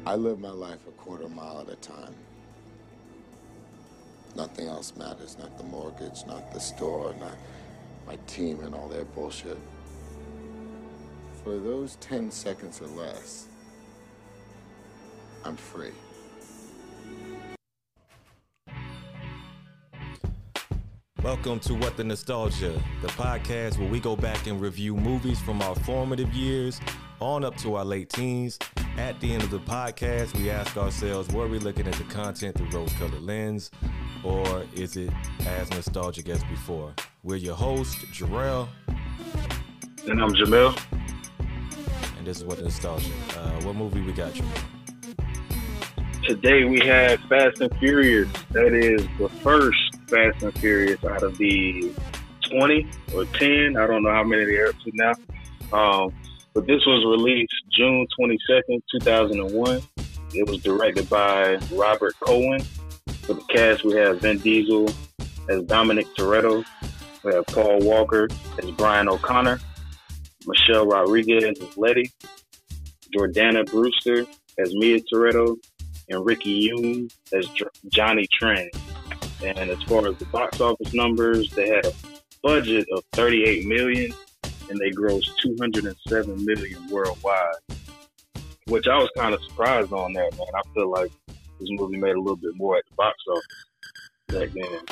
I live my life a quarter mile at a time. Nothing else matters, not the mortgage, not the store, not my team and all their bullshit. For those 10 seconds or less, I'm free. Welcome to What the Nostalgia, the podcast where we go back and review movies from our formative years on up to our late teens. At the end of the podcast, we ask ourselves, were we looking at the content through rose-colored lens, or is it as nostalgic as before? We're your host, Jarrell. And I'm Jamel. And this is What the Nostalgia. What movie we got, Jamel? Today we had Fast and Furious. That is the first Fast and Furious out of the 20 or 10. I don't know how many they're up to now. But this was released June 22nd, 2001. It was directed by Robert Cohen. For the cast, we have Vin Diesel as Dominic Toretto. We have Paul Walker as Brian O'Connor. Michelle Rodriguez as Letty. Jordana Brewster as Mia Toretto. And Ricky Yoon as Johnny Tran. And as far as the box office numbers, they had a budget of $38 million, and they grossed $207 million worldwide. Which I was kind of surprised on that, man. I feel like this movie made a little bit more at the box office back then.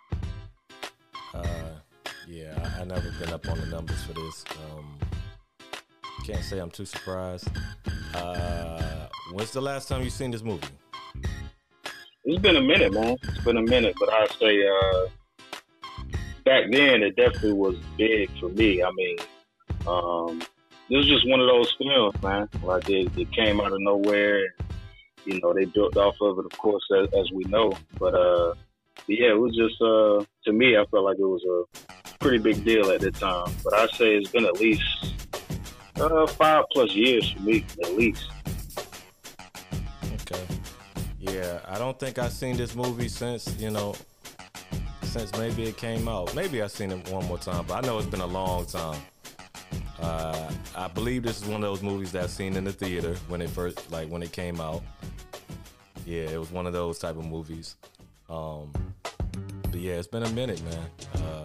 Yeah, I never been up on the numbers for this. Can't say I'm too surprised. When's the last time you seen this movie? It's been a minute, man. It's been a minute, but I'd say back then it definitely was big for me. I mean, this was just one of those films, man. Like it came out of nowhere. You know, they built off of it, of course, as we know. But yeah, it was just to me, I felt like it was a pretty big deal at the time. But I'd say it's been at least 5+ years for me, at least. Okay. Yeah, I don't think I've seen this movie since maybe it came out. Maybe I've seen it one more time, but I know it's been a long time. I believe this is one of those movies that I've seen in the theater when it came out. Yeah, it was one of those type of movies. But yeah, it's been a minute, man.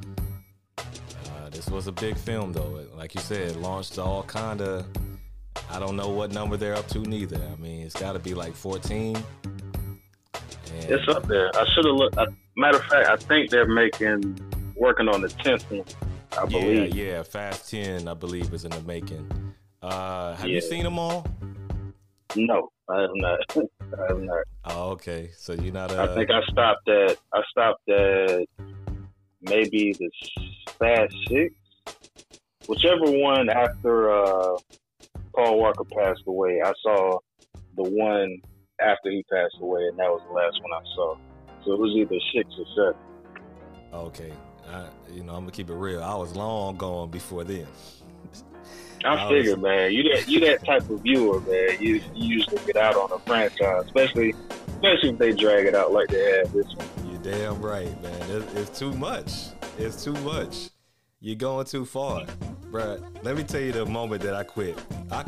This was a big film, though. Like you said, it launched all kind of. I don't know what number they're up to, neither. I mean, it's got to be like 14. It's up there. I should have looked. Matter of fact, I think they're working on the 10th one, I believe. Yeah, Fast 10, I believe, is in the making. Have you seen them all? No, I have not. I have not. Oh, okay. So you're not. I think I stopped at maybe the Fast 6, whichever one after Paul Walker passed away. I saw the one after he passed away, and that was the last one I saw. So it was either 6 or 7. Okay. I'm gonna keep it real. I was long gone before then. I figured, man. You that type of viewer, man. You usually get out on a franchise, especially if they drag it out like they have this one. You're damn right, man. It's too much. It's too much. You're going too far, bruh. Let me tell you the moment that I quit. I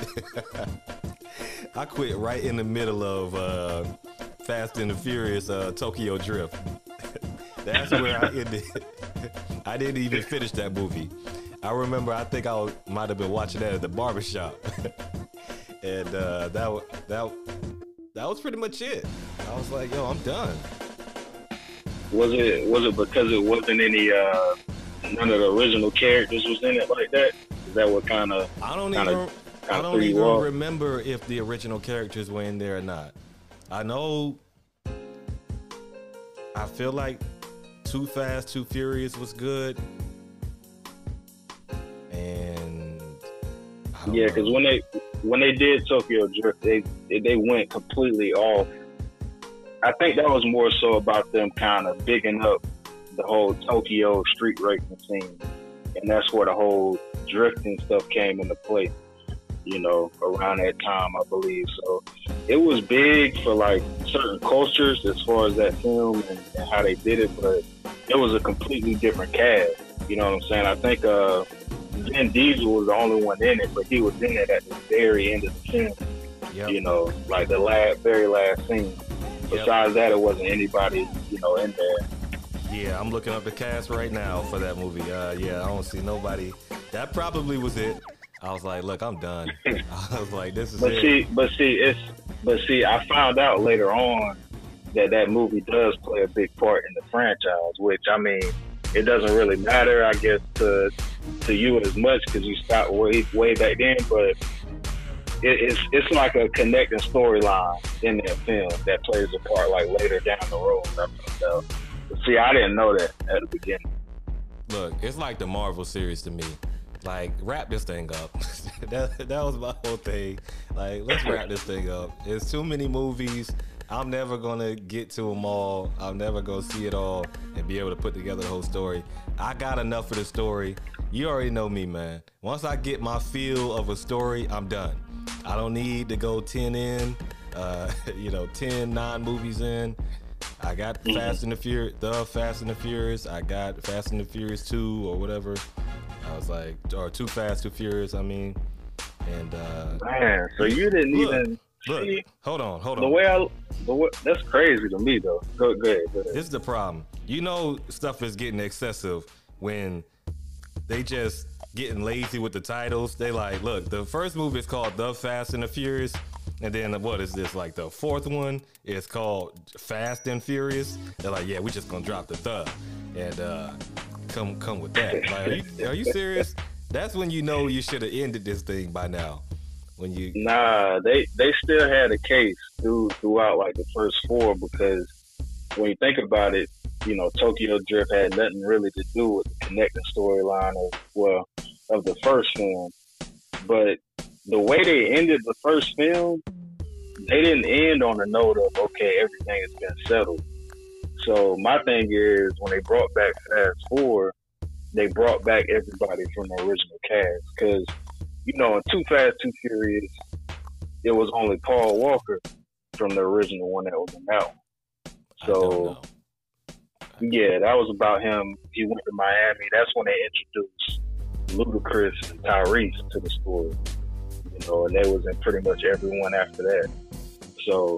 quit right in the middle of Fast and the Furious Tokyo Drift. That's where I ended. I didn't even finish that movie. I remember, I think I might have been watching that at the barbershop. And that was pretty much it. I was like, yo, I'm done. Was it because it wasn't any none of the original characters was in it like that? Is that what kind of? I don't even remember if the original characters were in there or not. I know. I feel like Too Fast, Too Furious was good, and yeah, because when they did Tokyo Drift, they went completely off. I think that was more so about them kind of bigging up the whole Tokyo street racing scene, and that's where the whole drifting stuff came into play. Around that time, I believe. So it was big for like certain cultures as far as that film and how they did it, but it was a completely different cast. You know what I'm saying? I think Vin Diesel was the only one in it, but he was in it at the very end of the film. Yep. Like the very last scene. Besides that, it wasn't anybody, in there. Yeah, I'm looking up the cast right now for that movie. Yeah, I don't see nobody. That probably was it. I was like, look, I'm done. I was like, this is it. But see, I found out later on that movie does play a big part in the franchise, which, I mean, it doesn't really matter, I guess, to you as much because you stopped way back then, but it's like a connecting storyline in that film that plays a part like later down the road. So, see, I didn't know that at the beginning. Look, it's like the Marvel series to me. Like, wrap this thing up. that was my whole thing. Like, let's wrap this thing up. There's too many movies. I'm never gonna get to them all. I'm never gonna see it all and be able to put together the whole story. I got enough of the story. You already know me, man. Once I get my feel of a story, I'm done. I don't need to go 10 in, 10 non-movies in. I got Fast and the Furious. I got Fast and the Furious 2 or whatever. I was like, or Too Fast, Too Furious, I mean. And man, so you didn't even see. Hold on. That's crazy to me, though. Go ahead. This is the problem. Stuff is getting excessive when they just getting lazy with the titles. They like, look, the first movie is called The Fast and the Furious, and then what is this, like the fourth one is called Fast and Furious. They're like, yeah, we just gonna drop the and come with that. Like, are you serious? That's when you should have ended this thing by now. Nah, they still had a case throughout like the first four, because when you think about it, Tokyo Drift had nothing really to do with the connecting storyline of the first film. But the way they ended the first film, they didn't end on a note of, okay, everything has been settled. So my thing is, when they brought back Fast 4, they brought back everybody from the original cast. Because, in Too Fast, Too Furious, it was only Paul Walker from the original one that was in that one. So, yeah, that was about him. He went to Miami. That's when they introduced Ludacris and Tyrese to the story. And they was in pretty much everyone after that. So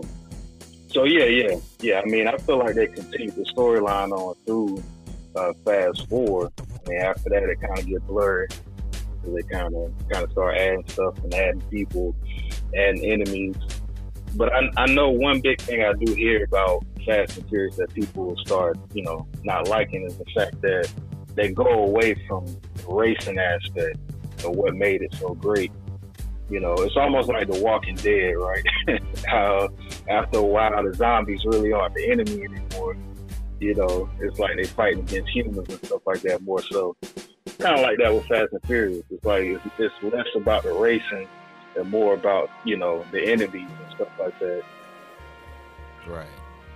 yeah. I mean, I feel like they continued the storyline on through Fast 4. I mean, after that, it kind of get blurry. So they kind of start adding stuff and adding people, adding enemies. But I know one big thing I do hear about Fast and Furious that people will start, not liking is the fact that they go away from the racing aspect of what made it so great. It's almost like The Walking Dead, right? How after a while the zombies really aren't the enemy anymore. It's like they fighting against humans and stuff like that more so. Kind of like that with Fast and Furious. It's like it's less about the racing and more about, the enemies and stuff like that. Right.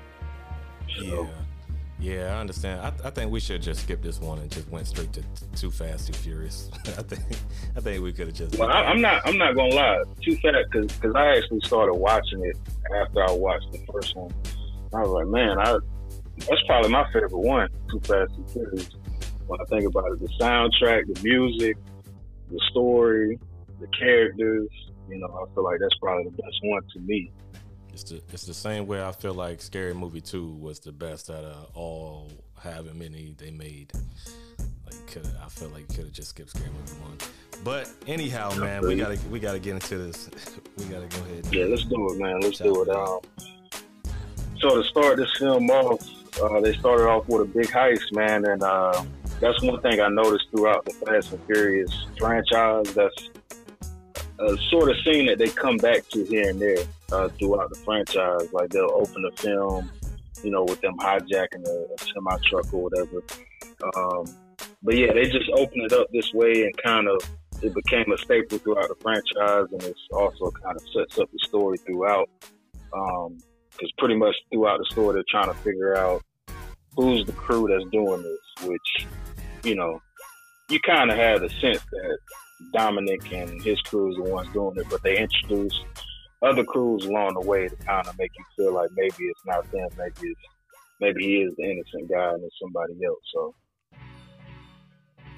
So, Yeah, I understand. I think we should just skip this one and just went straight to Too Fast, Too Furious. I think we could have just. Well, I'm not gonna lie. Too Fast, because I actually started watching it after I watched the first one. I was like, man, that's probably my favorite one. Too Fast, Too Furious. When I think about it, the soundtrack, the music, the story, the characters. I feel like that's probably the best one to me. It's the same way I feel like Scary Movie 2 was the best out of all however many they made. I feel like you could have just skipped Scary Movie 1. But anyhow, man, we gotta get into this. We gotta go ahead. Yeah, let's do it, man. Let's do it. So to start this film off, they started off with a big heist, man, and that's one thing I noticed throughout the Fast and Furious franchise. That's a sort of scene that they come back to here and there throughout the franchise. Like they'll open the film, with them hijacking a semi truck or whatever. But yeah, they just open it up this way and kind of it became a staple throughout the franchise, and it's also kind of sets up the story throughout. Because pretty much throughout the story, they're trying to figure out who's the crew that's doing this, which, you kind of have the sense that Dominic and his crew is the ones doing it, but they introduce other crews along the way to kind of make you feel like maybe it's not them, maybe he is the innocent guy and it's somebody else. So,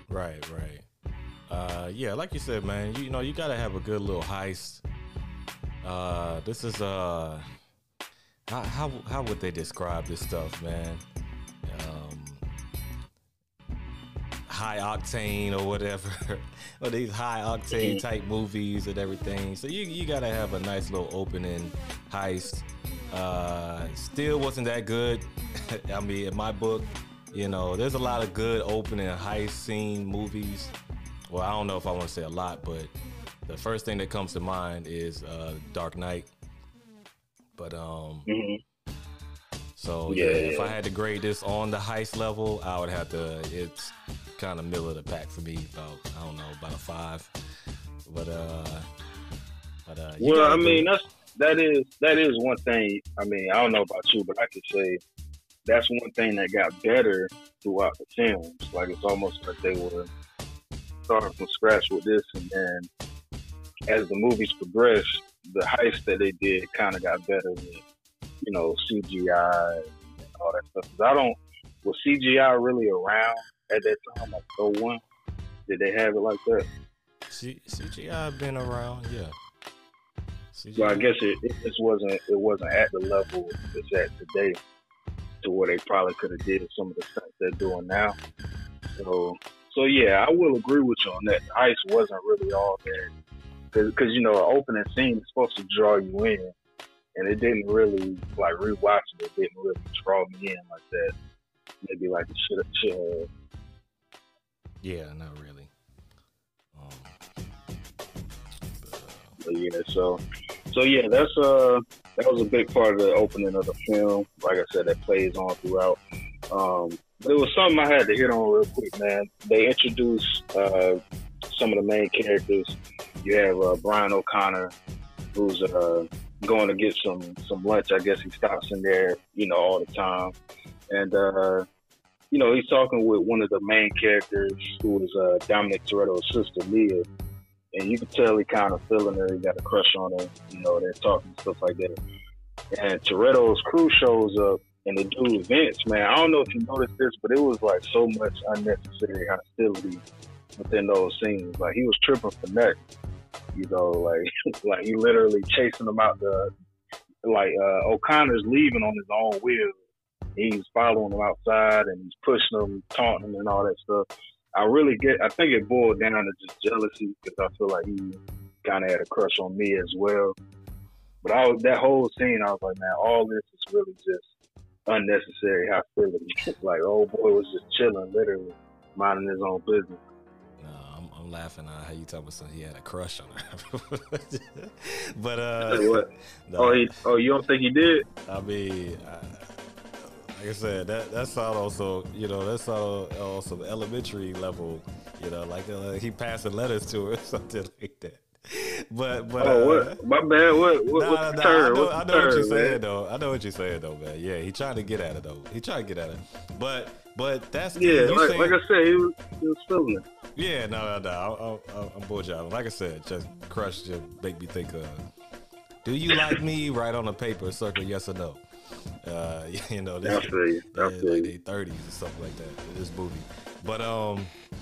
right. Yeah, like you said, man, you gotta have a good little heist. This is how would they describe this stuff, man? High octane or whatever, or these high octane type movies and everything. So you gotta have a nice little opening heist. Still wasn't that good. I mean, in my book, you know, there's a lot of good opening heist scene movies. Well, I don't know if I want to say a lot, but the first thing that comes to mind is Dark Knight. But so yeah, if I had to grade this on the heist level, I would have to. It's kind of middle of the pack for me. About, I don't know, about a 5. But well, I mean, that is one thing. I mean, I don't know about you, but I could say that's one thing that got better throughout the films. Like, it's almost like they were starting from scratch with this, and then as the movies progressed, the heist that they did kind of got better with, you know, CGI and all that stuff. 'Cause was CGI really around at that time, like 01? Did they have it like that? CGI been around, yeah. CGI. Well, I guess it just wasn't at the level it's at today, to where they probably could have did some of the stuff they're doing now. So yeah, I will agree with you on that. The heist wasn't really all that, because you know, an opening scene is supposed to draw you in, and it didn't really, like, rewatching it didn't really draw me in like that. Maybe like it should have. Yeah, not really. But yeah, so yeah, that was a big part of the opening of the film. Like I said, that plays on throughout. But it was something I had to hit on real quick, man. They introduced some of the main characters. You have Brian O'Connor, who's going to get some lunch. I guess he stops in there, you know, all the time. And, you know, he's talking with one of the main characters, who is Dominic Toretto's sister, Mia. And you can tell he kind of feeling her. He got a crush on her. You know, they're talking stuff like that. And Toretto's crew shows up, and the dude Vince, man, I don't know if you noticed this, but it was like so much unnecessary hostility within those scenes. Like, he was tripping for nothing. You know, like he literally chasing them out O'Connor's leaving on his own wheel. He's following them outside, and he's pushing them, taunting them, and all that stuff. I think it boiled down to just jealousy, because I feel like he kind of had a crush on me as well. But that whole scene, I was like, man, all this is really just unnecessary hostility. Like, old boy was just chilling, literally minding his own business. No, I'm laughing at how you talking about something. He had a crush on her. But what? No. You don't think he did? I mean, like I said, that's all also, you know, that's all also elementary level, you know, like he passing letters to her or something like that. But what? My bad. What's the term? I know what you're saying though. I know what you're saying though, man. Yeah, he trying to get at it though. He trying to get at it. But that's like I said, he was feeling it. Yeah, no. I'm bullshitting. Like I said, just crush just make me think of. Do you like me? Write on a paper, circle yes or no. You know, this, like they 30s or something like that in this movie. But well,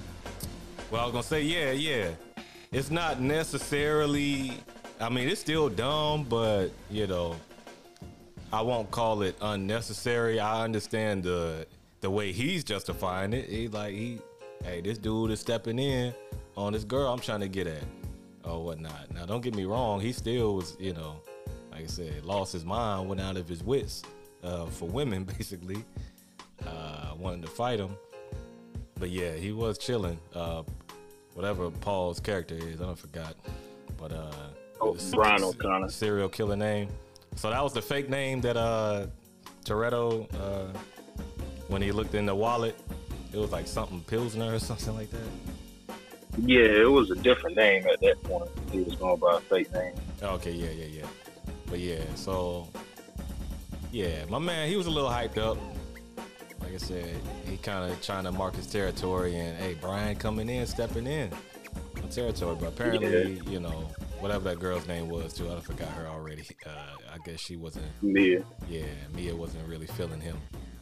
I was gonna say, yeah. It's not necessarily. I mean, it's still dumb, but you know, I won't call it unnecessary. I understand the way he's justifying it. Hey, this dude is stepping in on this girl I'm trying to get at, or whatnot. Now, don't get me wrong. He still was, you know, like I said, lost his mind, went out of his wits for women, basically, wanting to fight him. But yeah, he was chilling. Whatever Paul's character is, I forgot. But Brian O'Connor, serial killer name. So that was the fake name that Toretto, when he looked in the wallet, it was like something Pilsner or something like that. Yeah, it was a different name at that point. He was going by a fake name. Okay, yeah. But yeah, so yeah, my man, he was a little hyped up. Like I said, he kind of trying to mark his territory, and hey, Brian coming in, stepping in on territory. But apparently, you know, whatever that girl's name was too, I forgot her already. I guess she wasn't. Mia. Yeah, Mia wasn't really feeling him.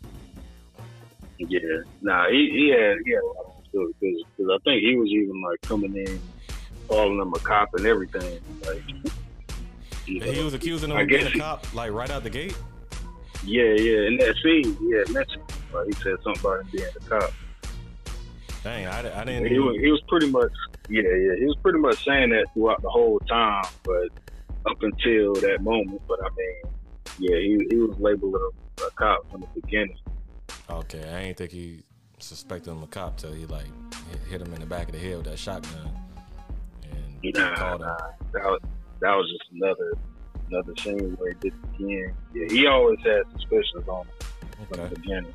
Yeah, nah, he had a lot of stuff, because I think he was even like coming in, calling him a cop and everything. Like, You And know, he was accusing him I of being guess a cop, like right out the gate. yeah. In that scene, he had mentioned, he said something about him being a cop. Dang, I didn't. He was pretty much, he was pretty much saying that throughout the whole time, but up until that moment. But I mean, yeah, he was labeled a cop from the beginning. Okay, I ain't think he suspected him a cop till he like hit him in the back of the head with that shotgun. And called him. That was just another scene where he did it again. Yeah, he always had suspicions on him from the beginning.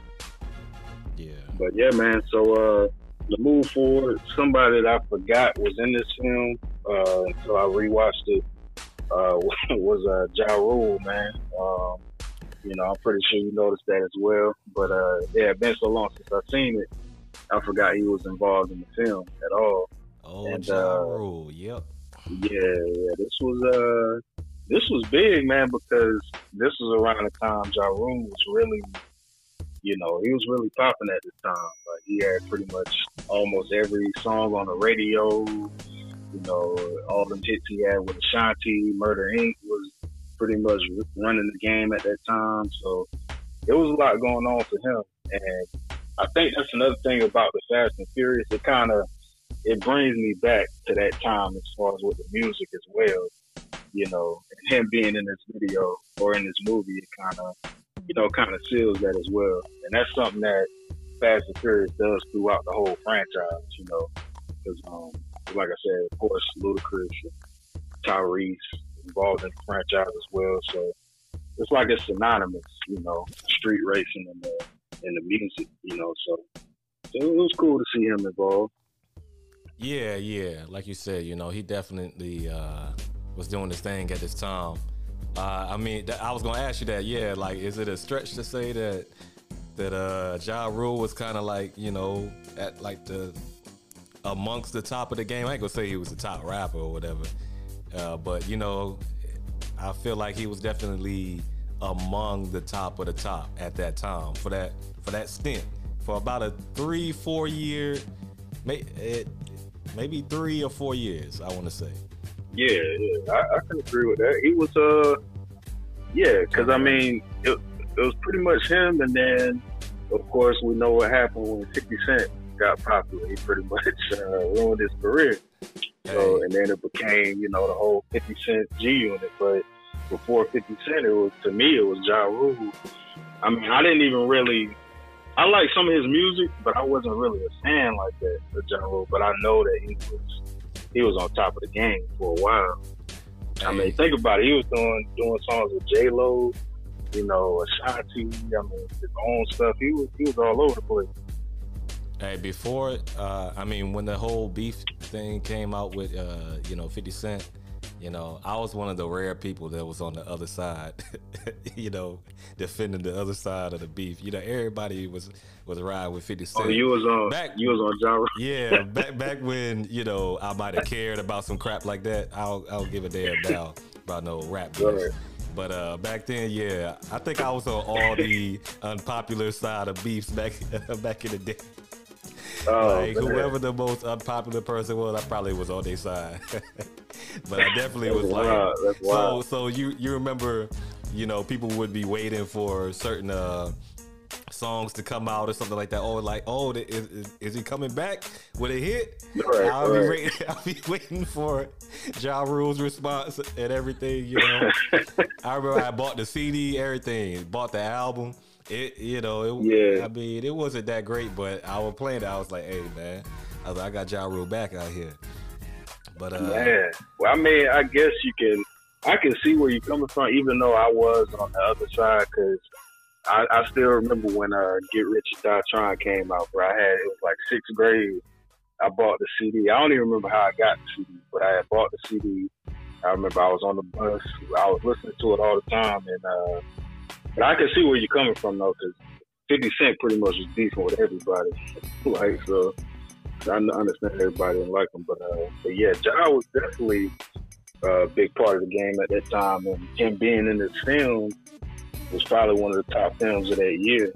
Yeah. But yeah, man. So to move forward, somebody that I forgot was in this film, so I rewatched it. Was Ja Rule, man. I'm pretty sure you noticed that as well. But yeah, it's been so long since I've seen it, I forgot he was involved in the film at all. Oh, and, Ja Rule, yep. Yeah. This was big, man, because this was around the time Ja Rule was really, he was really popping at this time. Like, he had pretty much almost every song on the radio. All the hits he had with Ashanti, Murder Inc. was pretty much running the game at that time. So there was a lot going on for him. And I think that's another thing about the Fast and Furious. It brings me back to that time as far as with the music as well. And him being in this video or in this movie, it kind of seals that as well. And that's something that Fast and Furious does throughout the whole franchise, because, like I said, of course, Ludacris, Tyrese involved in the franchise as well. So it's like it's synonymous, street racing and the music, So it was cool to see him involved. Yeah. Like you said, he definitely was doing his thing at this time. I mean, I was gonna ask you that. Yeah, like, is it a stretch to say that Ja Rule was kind of like, at like amongst the top of the game? I ain't gonna say he was the top rapper or whatever, but I feel like he was definitely among the top of the top at that time for that stint for about a 3-4 year, maybe 3 or 4 years, I want to say. Yeah, I can agree with that. He was, because I mean, it was pretty much him, and then, of course, we know what happened when 50 Cent got popular. He pretty much ruined his career. So, and then it became, the whole 50 Cent G Unit. But before 50 Cent, it was Ja Rule. I mean, I didn't even really. I like some of his music, but I wasn't really a fan like that of Ja Rule. But I know that he was on top of the game for a while. I mean, think about it. He was doing songs with J-Lo, Ashanti. I mean, his own stuff. He was all over the place. Hey, before, when the whole beef thing came out with, 50 Cent, I was one of the rare people that was on the other side, defending the other side of the beef. Everybody was riding with 50 Cent. Oh, you was on Ja Rule. Yeah, back when, I might have cared about some crap like that. I'll give a damn now about no rap beef. Right. But back then, yeah, I think I was on all the unpopular side of beefs back in the day. Oh, whoever the most unpopular person was, I probably was on their side. But I definitely was like, so you remember, people would be waiting for certain songs to come out or something like that. Is he coming back with a hit? Right, I'll be waiting for Ja Rule's response and everything. I remember I bought the CD, everything, bought the album. I mean, it wasn't that great, but I was playing it. I was like, hey, man, I got Ja Rule back out here. But man, well, I mean, I guess I can see where you're coming from, even though I was on the other side, because I still remember when Get Rich or Die Trying came out, bro. It was like 6th grade. I bought the CD. I don't even remember how I got the CD, but I had bought the CD. I remember I was on the bus. I was listening to it all the time, and but I can see where you're coming from, though, because 50 Cent pretty much was beefing with everybody. So I understand everybody didn't like him. But yeah, Ja was definitely a big part of the game at that time. And him being in this film was probably one of the top films of that year,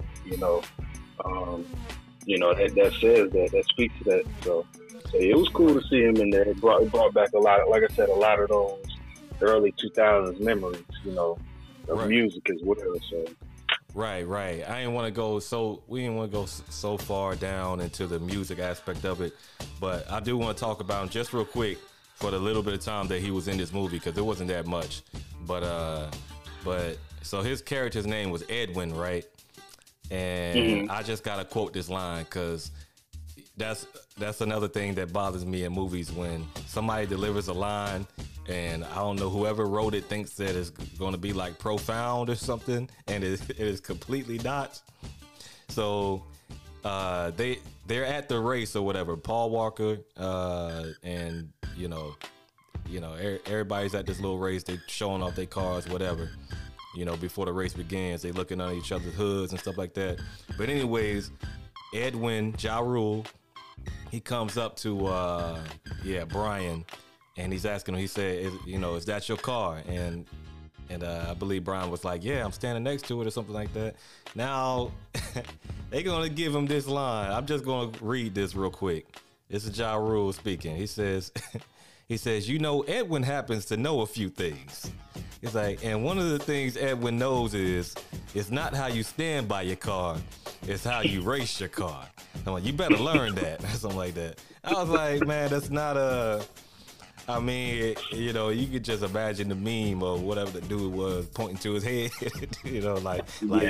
that says that speaks to that. So it was cool to see him in there. It brought back a lot, like I said, a lot of those early 2000s memories, of Right. music as well. So Right, right. I didn't want to go so we didn't want to go so far down into the music aspect of it, but I do want to talk about him just real quick for the little bit of time that he was in this movie because it wasn't that much. But so his character's name was Edwin, right? And I just gotta quote this line because that's another thing that bothers me in movies when somebody delivers a line and I don't know, whoever wrote it thinks that it's going to be like profound or something, and it is completely not. So they're at the race or whatever. Paul Walker and everybody's at this little race. They showing off their cars, whatever. Before the race begins, they looking under each other's hoods and stuff like that. But anyways, Edwin Ja Rule, he comes up to Brian. And he's asking him, he said, is that your car? And I believe Brian was like, yeah, I'm standing next to it or something like that. Now, they're going to give him this line. I'm just going to read this real quick. This is Ja Rule speaking. He says, Edwin happens to know a few things. He's like, and one of the things Edwin knows is, it's not how you stand by your car, it's how you race your car. I'm like, you better learn that, or something like that. I was like, man, that's not a... I mean, you could just imagine the meme or whatever the dude was pointing to his head, look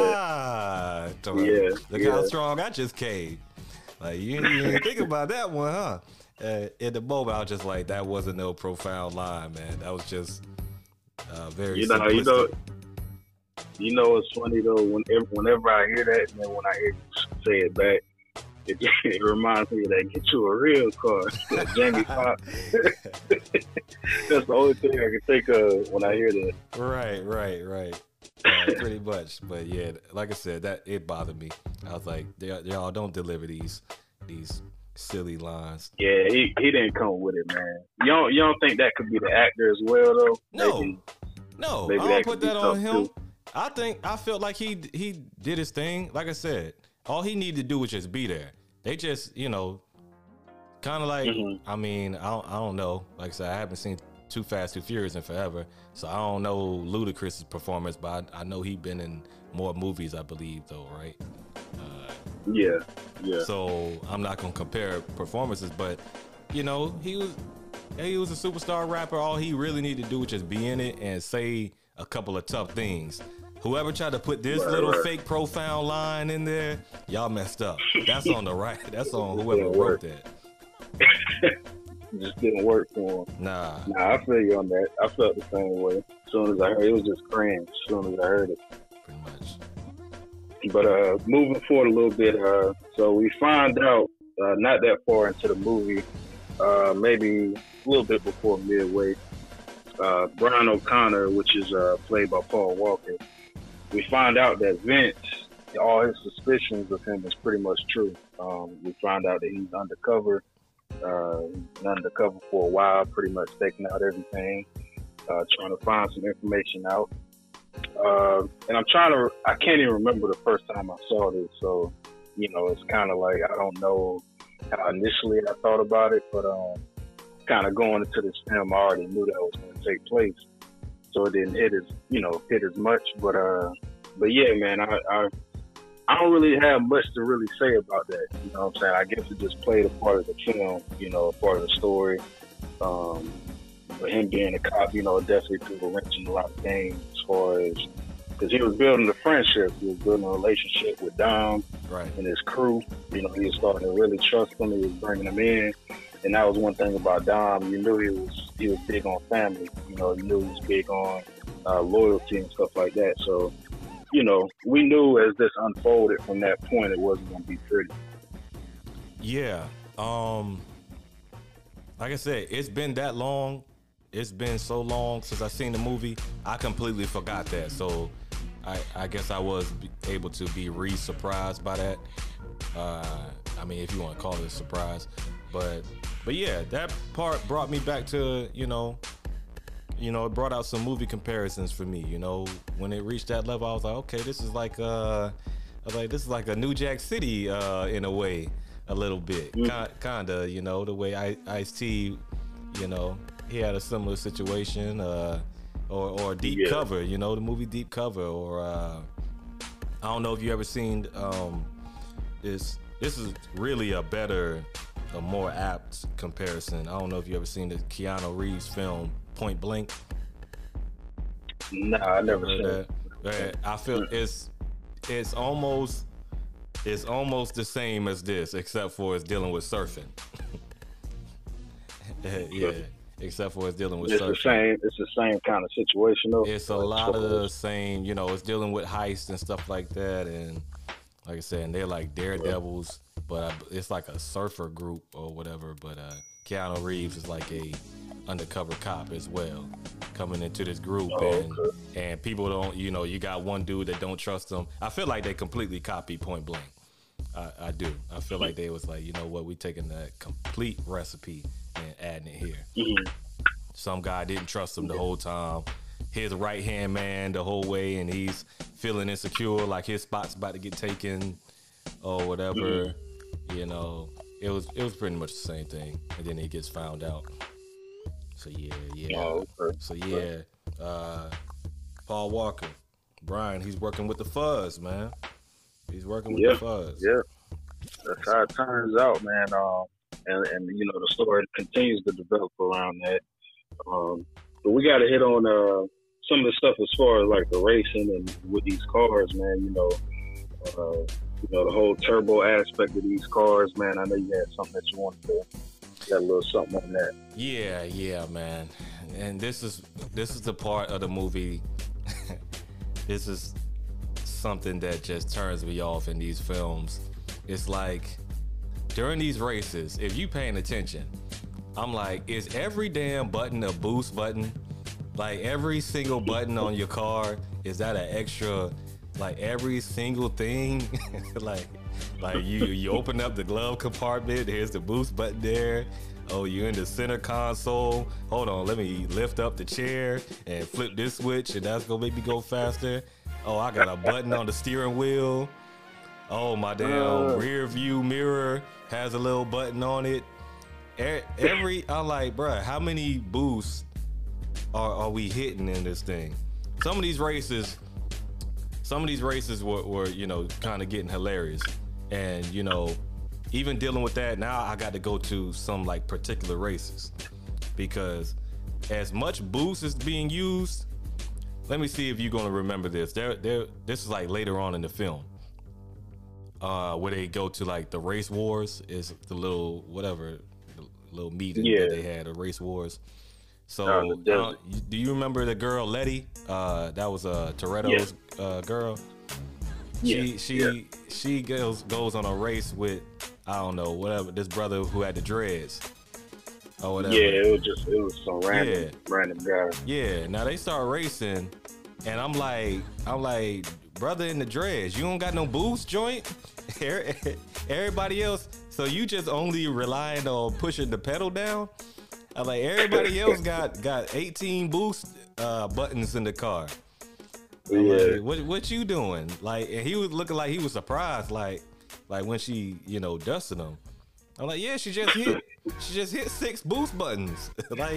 how strong I just came. Like, you didn't think about that one, huh? In the moment, I was just like, that wasn't no profound line, man. That was just very simplistic. It's funny though. Whenever I hear that, and then when I hear you say it back, it reminds me of that Get You a Real car, Jamie Foxx. That's the only thing I can think of when I hear that. Right. Pretty much. But yeah, like I said, that it bothered me. I was like, y'all don't deliver these silly lines. Yeah, he didn't come with it, man. You don't think that could be the actor as well, though? No, maybe I don't put that on him. Too. I felt like he did his thing. Like I said, all he needed to do was just be there. They just, kind of like, I mean, I don't know. Like I said, I haven't seen Too Fast, Too Furious in forever, so I don't know Ludacris' performance, but I know he's been in more movies, I believe, though, right? Yeah. So I'm not gonna compare performances, but he was a superstar rapper. All he really needed to do was just be in it and say a couple of tough things. Whoever tried to put this little fake profound line in there, y'all messed up. That's on the right. That's on whoever wrote that. Just didn't work for him. Nah, I feel you on that. I felt the same way. As soon as I heard it, was just cringe. As soon as I heard it. Pretty much. But moving forward a little bit, so we find out not that far into the movie, maybe a little bit before midway, Brian O'Connor, which is played by Paul Walker, we find out that Vince, all his suspicions of him is pretty much true. We find out that he's undercover. Been undercover for a while, pretty much taking out everything, trying to find some information out. And I can't even remember the first time I saw this, so, it's kind of like, I don't know how initially I thought about it, but kind of going into this film, I already knew that was going to take place, so it didn't hit as much, but yeah, man, I don't really have much to really say about that. You know what I'm saying? I guess it just played a part of the film, a part of the story. But him being a cop, definitely threw a wrench in a lot of things as far as, because he was building a friendship. He was building a relationship with Dom and his crew. He was starting to really trust them. He was bringing them in. And that was one thing about Dom. You knew he was big on family. You knew he was big on loyalty and stuff like that. So, we knew as this unfolded from that point, it wasn't going to be pretty. Yeah. Like I said, it's been that long. It's been so long since I've seen the movie. I completely forgot that. So I guess I was able to be re-surprised by that. I mean, if you want to call it a surprise. But yeah, that part brought me back to, it brought out some movie comparisons for me. When it reached that level, I was like, okay, this is like a New Jack City in a way, a little bit, kind of, the way Ice-T, he had a similar situation, or Deep Cover. You know, the movie Deep Cover, or I don't know if you ever seen this. This is really a more apt comparison. I don't know if you ever seen the Keanu Reeves film Point Blank. Nah, I never seen that. I feel it's almost the same as this, except for it's dealing with surfing. Yeah, except for it's dealing with surfing. It's the same kind of situation though. It's a lot of the same, you know, it's dealing with heists and stuff like that, and like I said, and they're like daredevils, but it's like a surfer group or whatever, but Keanu Reeves is like a undercover cop as well, coming into this group, and people don't, you know, you got one dude that don't trust him. I feel like they completely copy Point Blank. I do. I feel like they was like, you know what, we taking that complete recipe and adding it here. Mm-hmm. Some guy didn't trust him the whole time. His right hand man the whole way, and he's feeling insecure, like his spot's about to get taken or whatever. Mm-hmm. You know, it was pretty much the same thing, and then he gets found out. So yeah. Oh, okay. So yeah, Paul Walker, Brian, he's working with the Fuzz, man. He's working with the Fuzz. Yeah, that's how it turns out, man. And you know, the story continues to develop around that. But we got to hit on some of the stuff as far as like the racing and with these cars, man. You know, the whole turbo aspect of these cars, man. I know you had something that you wanted to. Got a little something on that. Yeah, man. And this is the part of the movie. This is something that just turns me off in these films. It's like during these races, if you paying attention, I'm like, is every damn button a boost button? Like every single button on your car, is that an extra? Like every single thing, like you open up the glove compartment, here's the boost button there. Oh, you're in the center console. Hold on, let me lift up the chair and flip this switch, and that's gonna make me go faster. Oh, I got a button on the steering wheel. Oh, my damn rear view mirror has a little button on it. I'm like, bruh, how many boosts are we hitting in this thing? Some of these races were you know, kind of getting hilarious. And, you know, even dealing with that, now I got to go to some like particular races, because as much boost is being used, let me see if you're going to remember this. This is like later on in the film, where they go to like the race wars, is the little meeting that they had, the race wars. So do you remember the girl Letty? That was Toretto's girl. She goes on a race with, I don't know, whatever, this brother who had the dreads or whatever. Yeah, it was some random guy. Yeah, now they start racing, and I'm like, brother in the dreads, you don't got no boost joint? Everybody else, so you just only relying on pushing the pedal down? I'm like, everybody else got 18 boost buttons in the car. Like, what you doing? Like, and he was looking like he was surprised, like when she, you know, dusted him. I'm like, yeah, she just hit 6 boost buttons.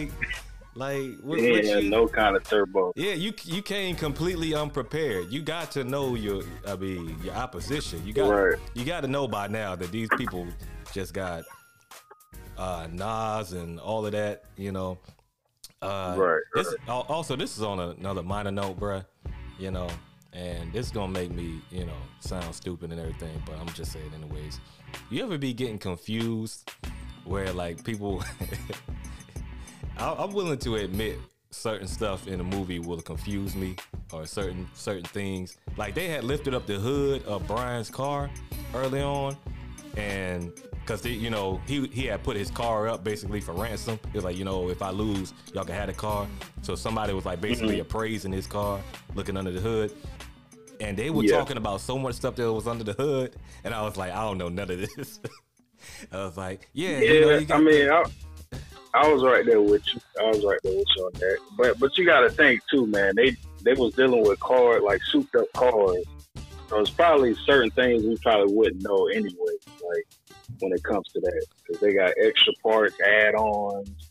No kind of turbo. Yeah, you came completely unprepared. You got to know your opposition. You got to know by now that these people just got Nas and all of that, you know. This is on another minor note, bruh, you know, and this is gonna make me, you know, sound stupid and everything, but I'm just saying anyways. You ever be getting confused where like people I'm willing to admit certain stuff in a movie will confuse me, or certain things. Like they had lifted up the hood of Brian's car early on, and because you know, he had put his car up basically for ransom. It was like, you know, if I lose, y'all can have the car. So somebody was like basically appraising his car, looking under the hood. And they were talking about so much stuff that was under the hood, and I was like, I don't know none of this. I was like, you know, I was right there with you. on that. But you got to think too, man. They was dealing with cars, like souped up cars. So it's probably certain things we probably wouldn't know anyway. Like when it comes to that, because they got extra parts, add-ons,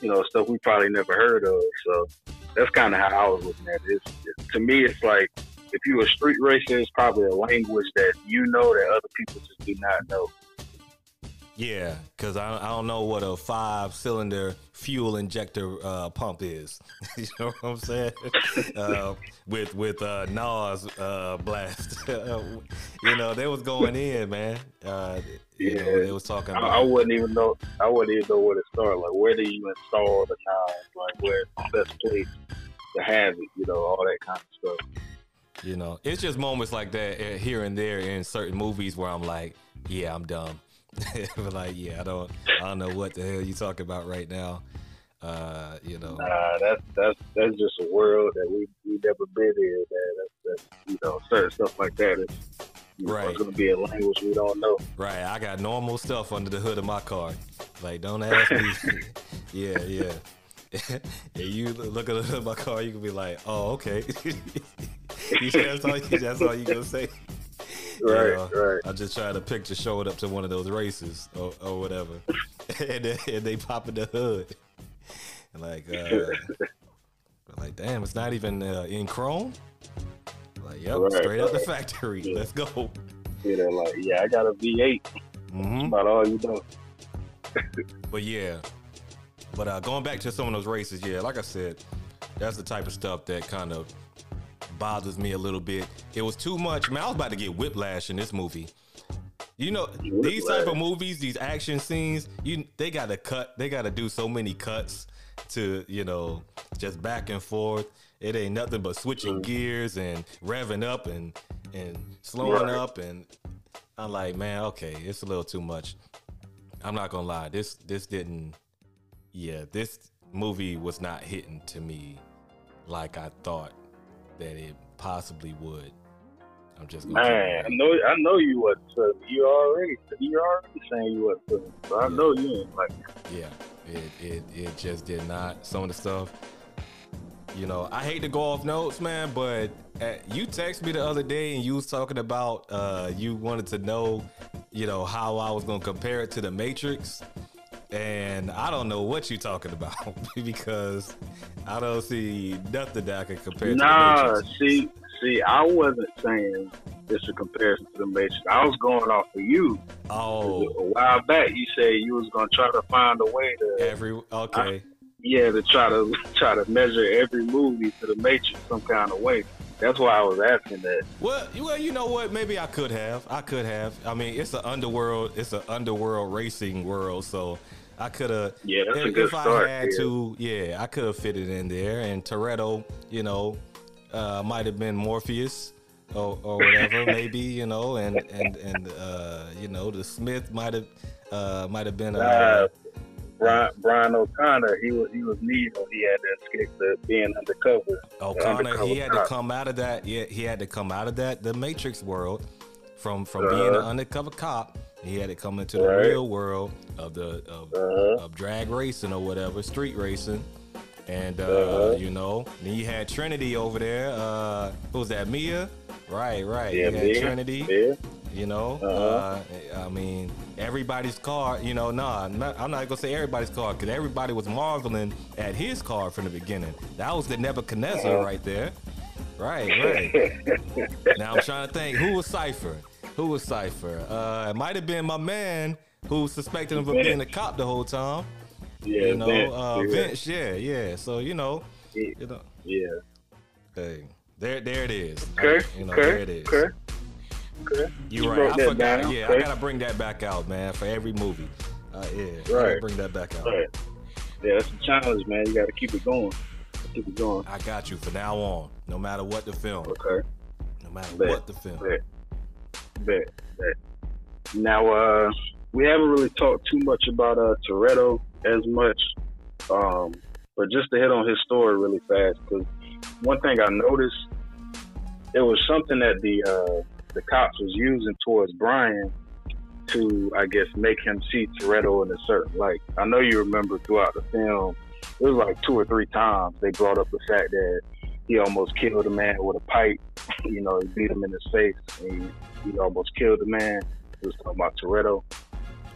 stuff we probably never heard of. So that's kind of how I was looking at it. To me, it's like if you're a street racer, it's probably a language that that other people just do not know. Yeah, because I don't know what a 5-cylinder fuel injector pump is. You know what I'm saying? With Nas blast. They was going in, man. They was talking about. I wouldn't even know. I wouldn't even know where to start. Like, where do you install the Nas? Like, where's the best place to have it? All that kind of stuff. It's just moments like that here and there in certain movies where I'm like, yeah, I'm dumb. But like, yeah, I don't know what the hell you talking about right now. Nah, that's just a world that we never been in. That's certain stuff like that is right. Going to be a language we don't know. Right. I got normal stuff under the hood of my car. Like, don't ask me. Yeah. Yeah, you look at the hood of my car, you can be like, oh, okay. That's all you gonna say. Right. I just try to picture showing up to one of those races or whatever, and they pop in the hood, and like, damn, it's not even in chrome. Like, yep, right, straight out the factory. Yeah. Let's go. Yeah, like, I got a V8. Mm-hmm. That's about all you know. But going back to some of those races, like I said, that's the type of stuff that kind of bothers me a little bit. It was too much. Man, I was about to get whiplash in this movie. These type of movies, these action scenes, they gotta cut. They gotta do so many cuts to, just back and forth. It ain't nothing but switching gears and revving up and slowing up. And I'm like, man, okay, it's a little too much. I'm not gonna lie. This movie was not hitting to me like I thought that it possibly would. I'm just gonna I know you wasn't feeling it. You're already saying you wasn't feeling it. So I know you ain't like it. Yeah, it just did not. Some of the stuff, I hate to go off notes, man, but you texted me the other day and you was talking about you wanted to know, how I was gonna compare it to The Matrix. And I don't know what you're talking about because I don't see nothing that I can compare to The Matrix. See, I wasn't saying it's a comparison to The Matrix. I was going off of you. Oh. A while back, you said you was going to try to find a way to... to try to measure every movie to The Matrix some kind of way. That's why I was asking that. Well, you know what? Maybe I could have. I mean, it's an underworld racing world, so... I could have, if I had to, I could have fit it in there. And Toretto, might have been Morpheus or whatever, maybe, and the Smith might have been Brian O'Connor. He was Neo. He had to escape the being undercover. O'Connor, he had to come out of that. Yeah, he had to come out of that the Matrix world from being an undercover cop. He had to come into the real world of drag racing or whatever, street racing. And, then you had Trinity over there. Who was that, Mia? Right. Yeah, you had Trinity. Yeah. I mean, everybody's car, I'm not going to say everybody's car because everybody was marveling at his car from the beginning. That was the Nebuchadnezzar right there. Right. Now I'm trying to think, who was Cypher? It might have been my man who suspected him of being a cop the whole time. Yeah, Vince. Yeah. So Yeah. Hey, there it is. Okay. There it is. Okay. You're right. I forgot. I gotta bring that back out, man, for every movie. I gotta bring that back out. Right. Yeah, that's a challenge, man. You gotta keep it going. I got you from now on, no matter what the film. Okay. No matter what the film. Bet. Now, we haven't really talked too much about Toretto as much, but just to hit on his story really fast, because one thing I noticed, it was something that the cops was using towards Brian to, I guess, make him see Toretto in a certain light. I know you remember throughout the film, it was like 2 or 3 times they brought up the fact that he almost killed a man with a pipe. He beat him in his face. And he almost killed the man. He was talking about Toretto.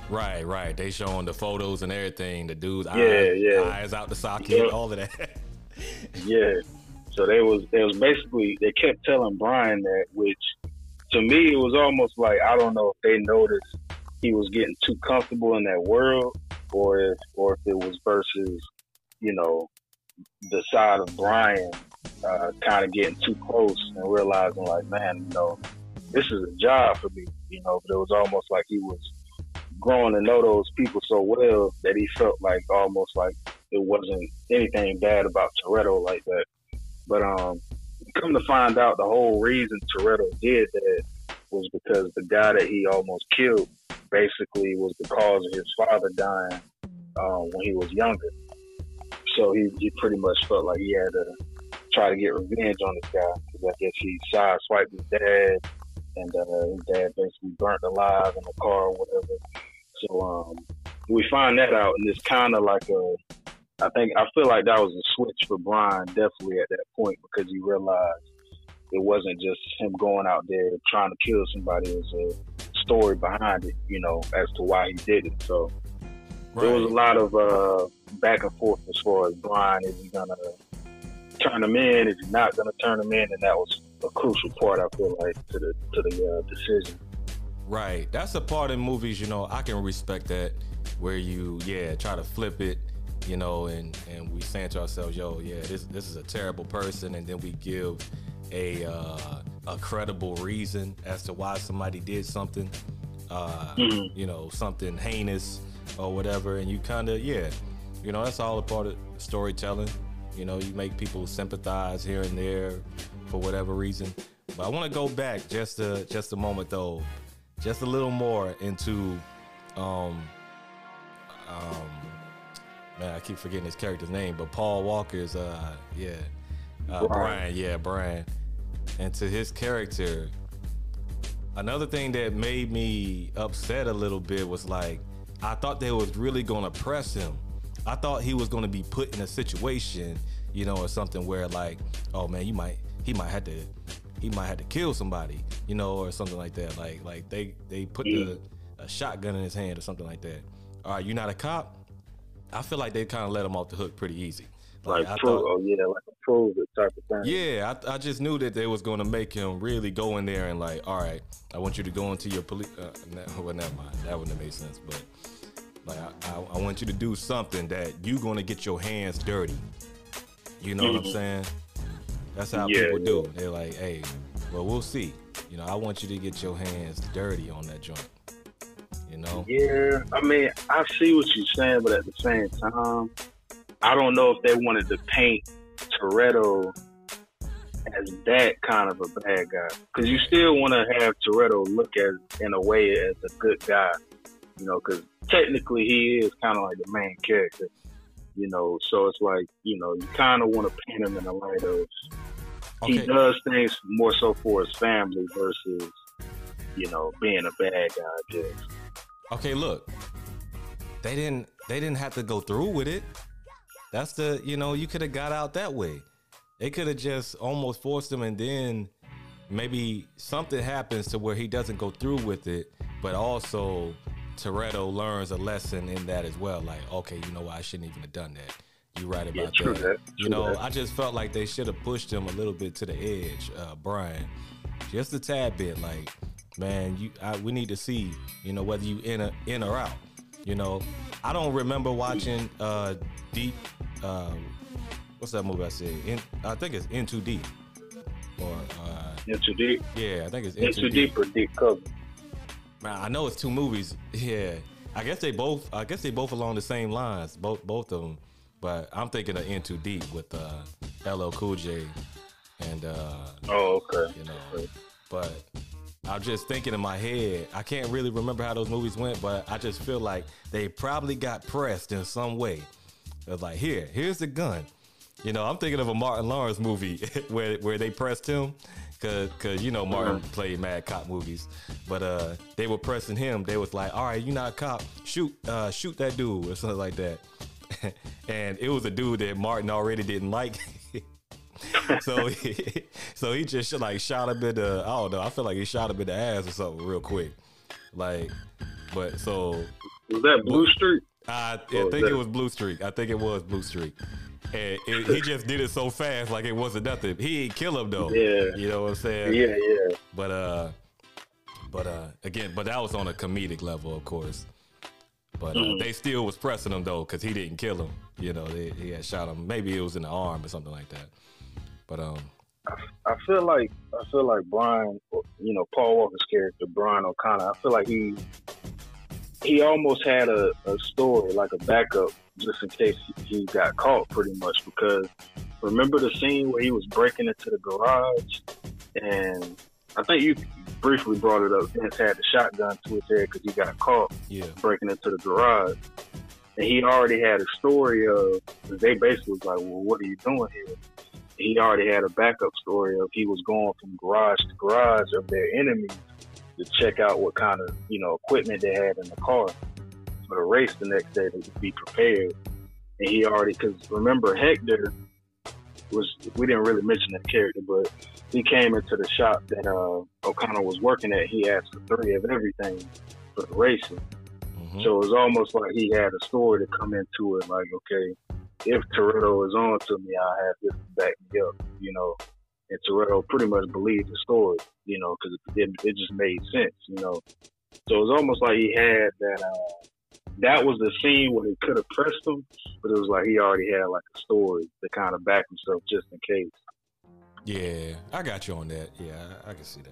Right. They showing the photos and everything. The dude's eyes out the socket, all of that. Yeah. So they was basically, they kept telling Brian that, which to me it was almost like, I don't know if they noticed he was getting too comfortable in that world, or if it was versus, you know, the side of Brian kind of getting too close and realizing like, man, you know, this is a job for me, you know. But it was almost like he was growing to know those people so well that he felt like almost like it wasn't anything bad about Toretto like that. But come to find out, the whole reason Toretto did that was because the guy that he almost killed basically was the cause of his father dying when he was younger. So he pretty much felt like he had to try to get revenge on this guy, because I guess he sideswiped his dad, and his dad basically burnt alive in the car or whatever. So we find that out, and it's kind of like I feel like that was a switch for Brian definitely at that point, because he realized it wasn't just him going out there trying to kill somebody. It was a story behind it, you know, as to why he did it. So there was a lot of back and forth as far as Brian, is he gonna turn him in, is he not gonna turn him in, and that was a crucial part, I feel like, to the decision. Right, that's a part in movies, you know, I can respect that, where you try to flip it, you know, and we saying to ourselves, yo, this is a terrible person, and then we give a credible reason as to why somebody did something, you know, something heinous or whatever, and you kind of, you know, that's all a part of storytelling. You know, you make people sympathize here and there for whatever reason. But I want to go back just a moment though, just a little more into man, I keep forgetting his character's name, but Paul Walker's Brian. And to his character, another thing that made me upset a little bit was like, I thought they was really gonna press him. I thought he was gonna be put in a situation, you know, or something where like, oh man, he might have to kill somebody, you know, or something like that. Like they put a shotgun in his hand or something like that. All right, you're not a cop. I feel like they kind of let him off the hook pretty easy. Like a prove it type of thing. Yeah, I just knew that they was going to make him really go in there and like, all right, I want you to go into your police. Well, never mind, that wouldn't have made sense. But like, I want you to do something that you going to get your hands dirty. You know what I'm saying? That's how people do. They're like, hey, well, we'll see. You know, I want you to get your hands dirty on that joint. You know? Yeah, I mean, I see what you're saying, but at the same time, I don't know if they wanted to paint Toretto as that kind of a bad guy, because you still want to have Toretto look in a way as a good guy, you know, because technically he is kind of like the main character, you know. So it's like, you know, you kind of want to paint him in the light of he does things more so for his family versus, you know, being a bad guy, I guess. Okay, look, they didn't have to go through with it. That's the, you know, you could have got out that way. They could have just almost forced him, and then maybe something happens to where he doesn't go through with it, but also Toretto learns a lesson in that as well. Like, okay, you know what, I shouldn't even have done that. You're right about that. You know, I just felt like they should have pushed him a little bit to the edge, Brian, just a tad bit. Like, man, we need to see, you know, whether you in or out. You know, I don't remember watching Deep. What's that movie I said? I think it's In Too Deep. Or In Too Deep. Yeah, I think it's In Too Deep or Deep Cover. Man, I know it's two movies. Yeah, I guess they both along the same lines. Both of them. But I'm thinking of In Too Deep with LL Cool J and oh, okay. You know, but I'm just thinking in my head, I can't really remember how those movies went, but I just feel like they probably got pressed in some way. It was like, here's the gun. You know, I'm thinking of a Martin Lawrence movie where they pressed him, cause you know Martin played mad cop movies, but they were pressing him. They was like, all right, you're not a cop, shoot that dude or something like that. And it was a dude that Martin already didn't like. so he just like shot him in the, I don't know, I feel like he shot him in the ass or something real quick. Like, but so Was that Blue Streak? I think it was Blue Streak. I think it was Blue Streak. And he just did it so fast, like it wasn't nothing. He ain't kill him though. Yeah. You know what I'm saying? Yeah. But again, but that was on a comedic level, of course. But they still was pressing him though, because he didn't kill him. You know, he had shot him. Maybe it was in the arm or something like that. But I feel like Brian, you know, Paul Walker's character, Brian O'Connor. I feel like he almost had a story, like a backup, just in case he got caught, pretty much. Because remember the scene where he was breaking into the garage, and I think you briefly brought it up. Vince had the shotgun to his head because he got caught breaking into the garage, and he already had a story of. They basically was like, "Well, what are you doing here?" He already had a backup story of he was going from garage to garage of their enemies to check out what kind of, you know, equipment they had in the car for the race the next day to be prepared. And he already, because remember Hector we didn't really mention that character, but he came into the shop that O'Connor was working at. He asked for 3 of everything for the racing. Mm-hmm. So it was almost like he had a story to come into it, like, okay, if Toretto is on to me, I have this to back me up, you know. And Toretto pretty much believed the story, you know, because it just made sense, you know. So it was almost like he had that was the scene where he could have pressed him, but it was like he already had like a story to kind of back himself just in case. Yeah, I got you on that. Yeah, I can see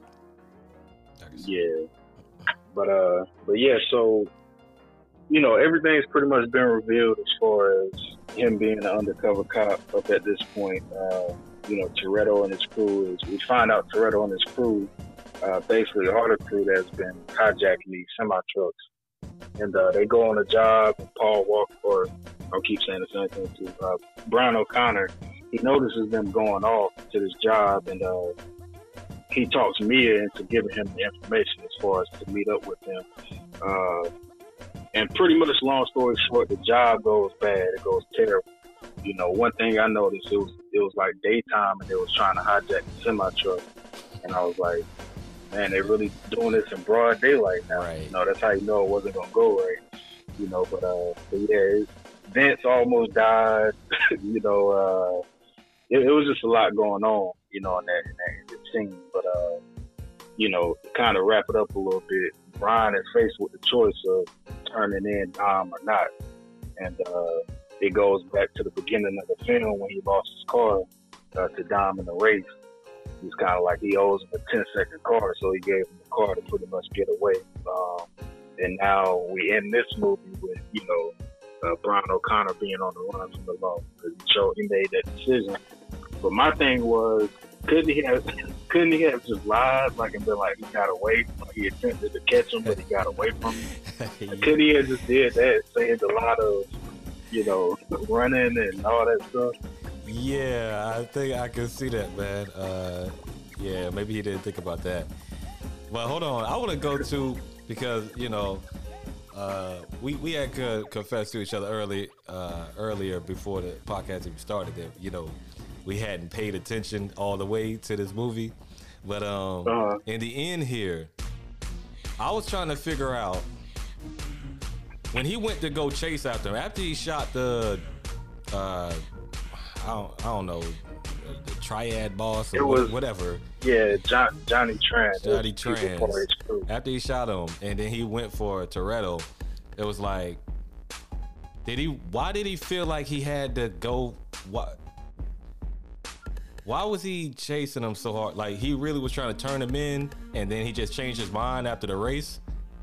that. Yeah. But yeah, so, you know, everything's pretty much been revealed as far as him being an undercover cop up at this point. You know, Toretto and his crew we find out Toretto and his crew, basically the harder crew that's been hijacking these semi-trucks. And they go on a job, and Paul Walker, or I'll keep saying the same thing too, Brian O'Connor, he notices them going off to this job, and he talks Mia into giving him the information as far as to meet up with them. And pretty much, long story short, the job goes bad. It goes terrible. You know, one thing I noticed, it was like daytime, and they was trying to hijack the semi-truck. And I was like, man, they're really doing this in broad daylight now. Right. You know, that's how you know it wasn't going to go right. You know, but yeah, Vince almost died. You know, it was just a lot going on, you know, in that scene. But, you know, to kind of wrap it up a little bit, Brian is faced with the choice of turning in Dom or not. And it goes back to the beginning of the film when he lost his car to Dom in the race. He's kind of like he owes him a 10-second car, so he gave him the car to pretty much get away. And now we end this movie with, you know, Brian O'Connor being on the run from the law because he made that decision. But my thing was, couldn't he have just lied, like, and been like he got away? Like he attempted to catch him, but he got away from him. Yeah. Couldn't he have just did that? Saved a lot of, you know, running and all that stuff. Yeah, I think I can see that, man. Yeah, maybe he didn't think about that. But hold on, I want to go to, because, you know, we had confessed to each other earlier before the podcast even started that, you know, we hadn't paid attention all the way to this movie. But in the end here, I was trying to figure out when he went to go chase after him, after he shot the I don't know, the triad boss or whatever. Yeah, Johnny Trans. Johnny Trans. After he shot him, and then he went for Toretto, it was like, why did he feel like he had to go? Why was he chasing him so hard? Like, he really was trying to turn him in, and then he just changed his mind after the race?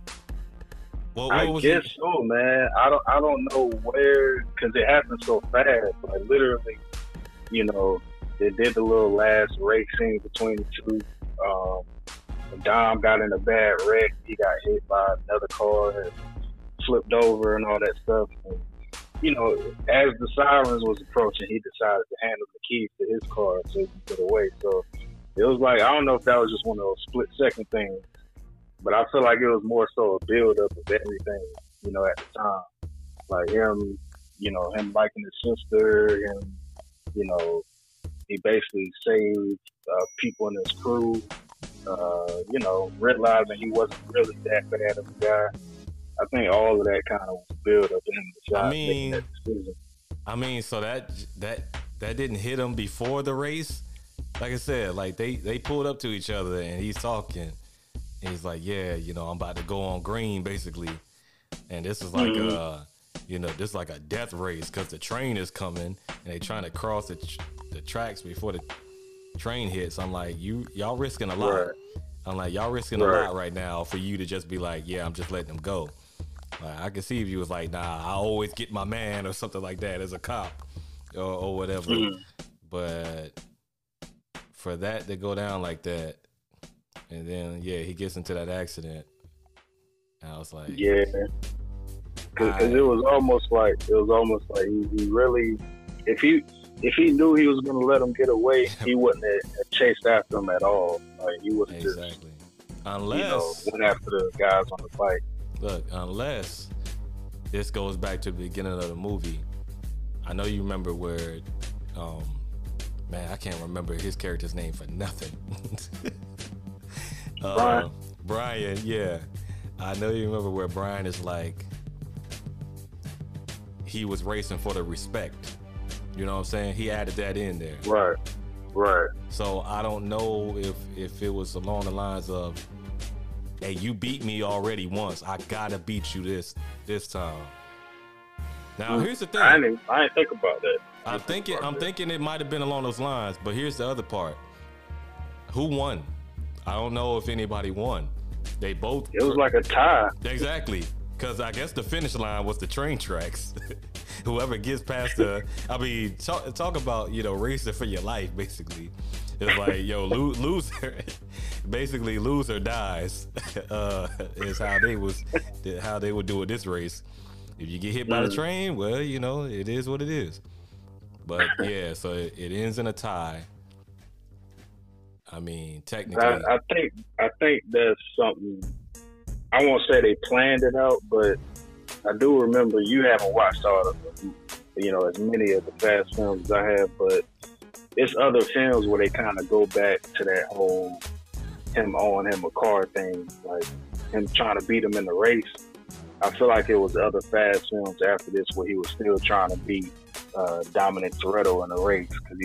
I guess so, man. I don't know where, because it happened so fast. Like, literally, you know, they did the little last race scene between the two. Dom got in a bad wreck. He got hit by another car and flipped over and all that stuff. And, you know, as the sirens was approaching, he decided to handle the keys to his car so he could get away. So it was like, I don't know if that was just one of those split-second things, but I feel like it was more so a build-up of everything, you know, at the time. Like him, you know, him liking his sister, him, you know, he basically saved people in his crew, you know, realizing he wasn't really that bad of a guy. I think all of that kind of build up in the shot making that decision. I mean, so that didn't hit him before the race. Like I said, like they pulled up to each other and he's talking. And he's like, yeah, you know, I'm about to go on green, basically. And this is like this is like a death race because the train is coming and they trying to cross the tracks before the train hits. I'm like, y'all risking a lot. Right. I'm like, y'all risking a lot right now for you to just be like, yeah, I'm just letting them go. Like, I could see if you was like, nah, I always get my man or something like that as a cop or whatever. But for that to go down like that, and then he gets into that accident. And I was like, because it was almost like he really, if he knew he was going to let him get away, he wouldn't have chased after him at all. Like he would have just unless went after the guys on the bike. Look, unless this goes back to the beginning of the movie. I know you remember where, man, I can't remember his character's name for nothing. Brian, yeah. I know you remember where Brian is like, he was racing for the respect. You know what I'm saying? He added that in there. Right. So I don't know if it was along the lines of, hey, you beat me already once. I gotta beat you this time. Now here's the thing. I didn't think about that. I'm thinking it might have been along those lines, but here's the other part. Who won? I don't know if anybody won. They both. It was like a tie. Exactly. Because I guess the finish line was the train tracks. Whoever gets past talk about, racing for your life, basically. It's like, yo, loser, basically loser dies, is how they would do it this race. If you get hit by the train, well, it is what it is. But yeah, so it ends in a tie. I mean, technically, I think there's something. I won't say they planned it out, but I do remember you haven't watched all of them, as many of the Fast films as I have, but it's other films where they kind of go back to that whole him owing him a car thing, like him trying to beat him in the race. I feel like it was other Fast films after this where he was still trying to beat Dominic Toretto in the race because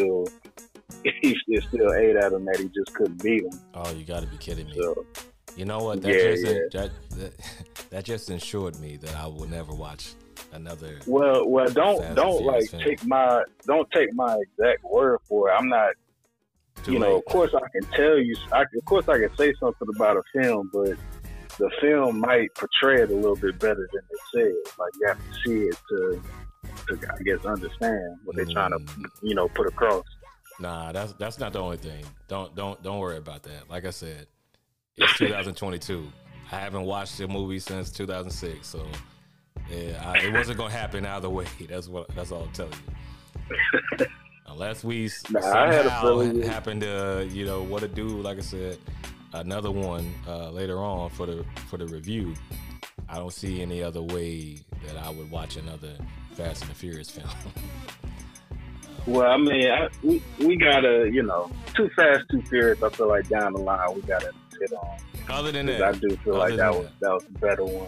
he still ate at him that he just couldn't beat him. Oh, you got to be kidding me! So, you know what? That just ensured me that I will never watch another. Well, don't like take my exact word for it. I'm not. Of course I can tell you. Of course I can say something about a film, but the film might portray it a little bit better than they said. Like you have to see it to I guess understand what they're trying to put across. Nah, that's not the only thing. Don't worry about that. Like I said, it's 2022. I haven't watched the movie since 2006, so it wasn't gonna happen either way. That's all I'm telling you. Unless we somehow happen to what to do. Like I said, another one later on for the review. I don't see any other way that I would watch another Fast and the Furious film. Well, I mean, we gotta, Too Fast, Too Furious. I feel like down the line we gotta hit on. Other than that, I do feel like that was the better one.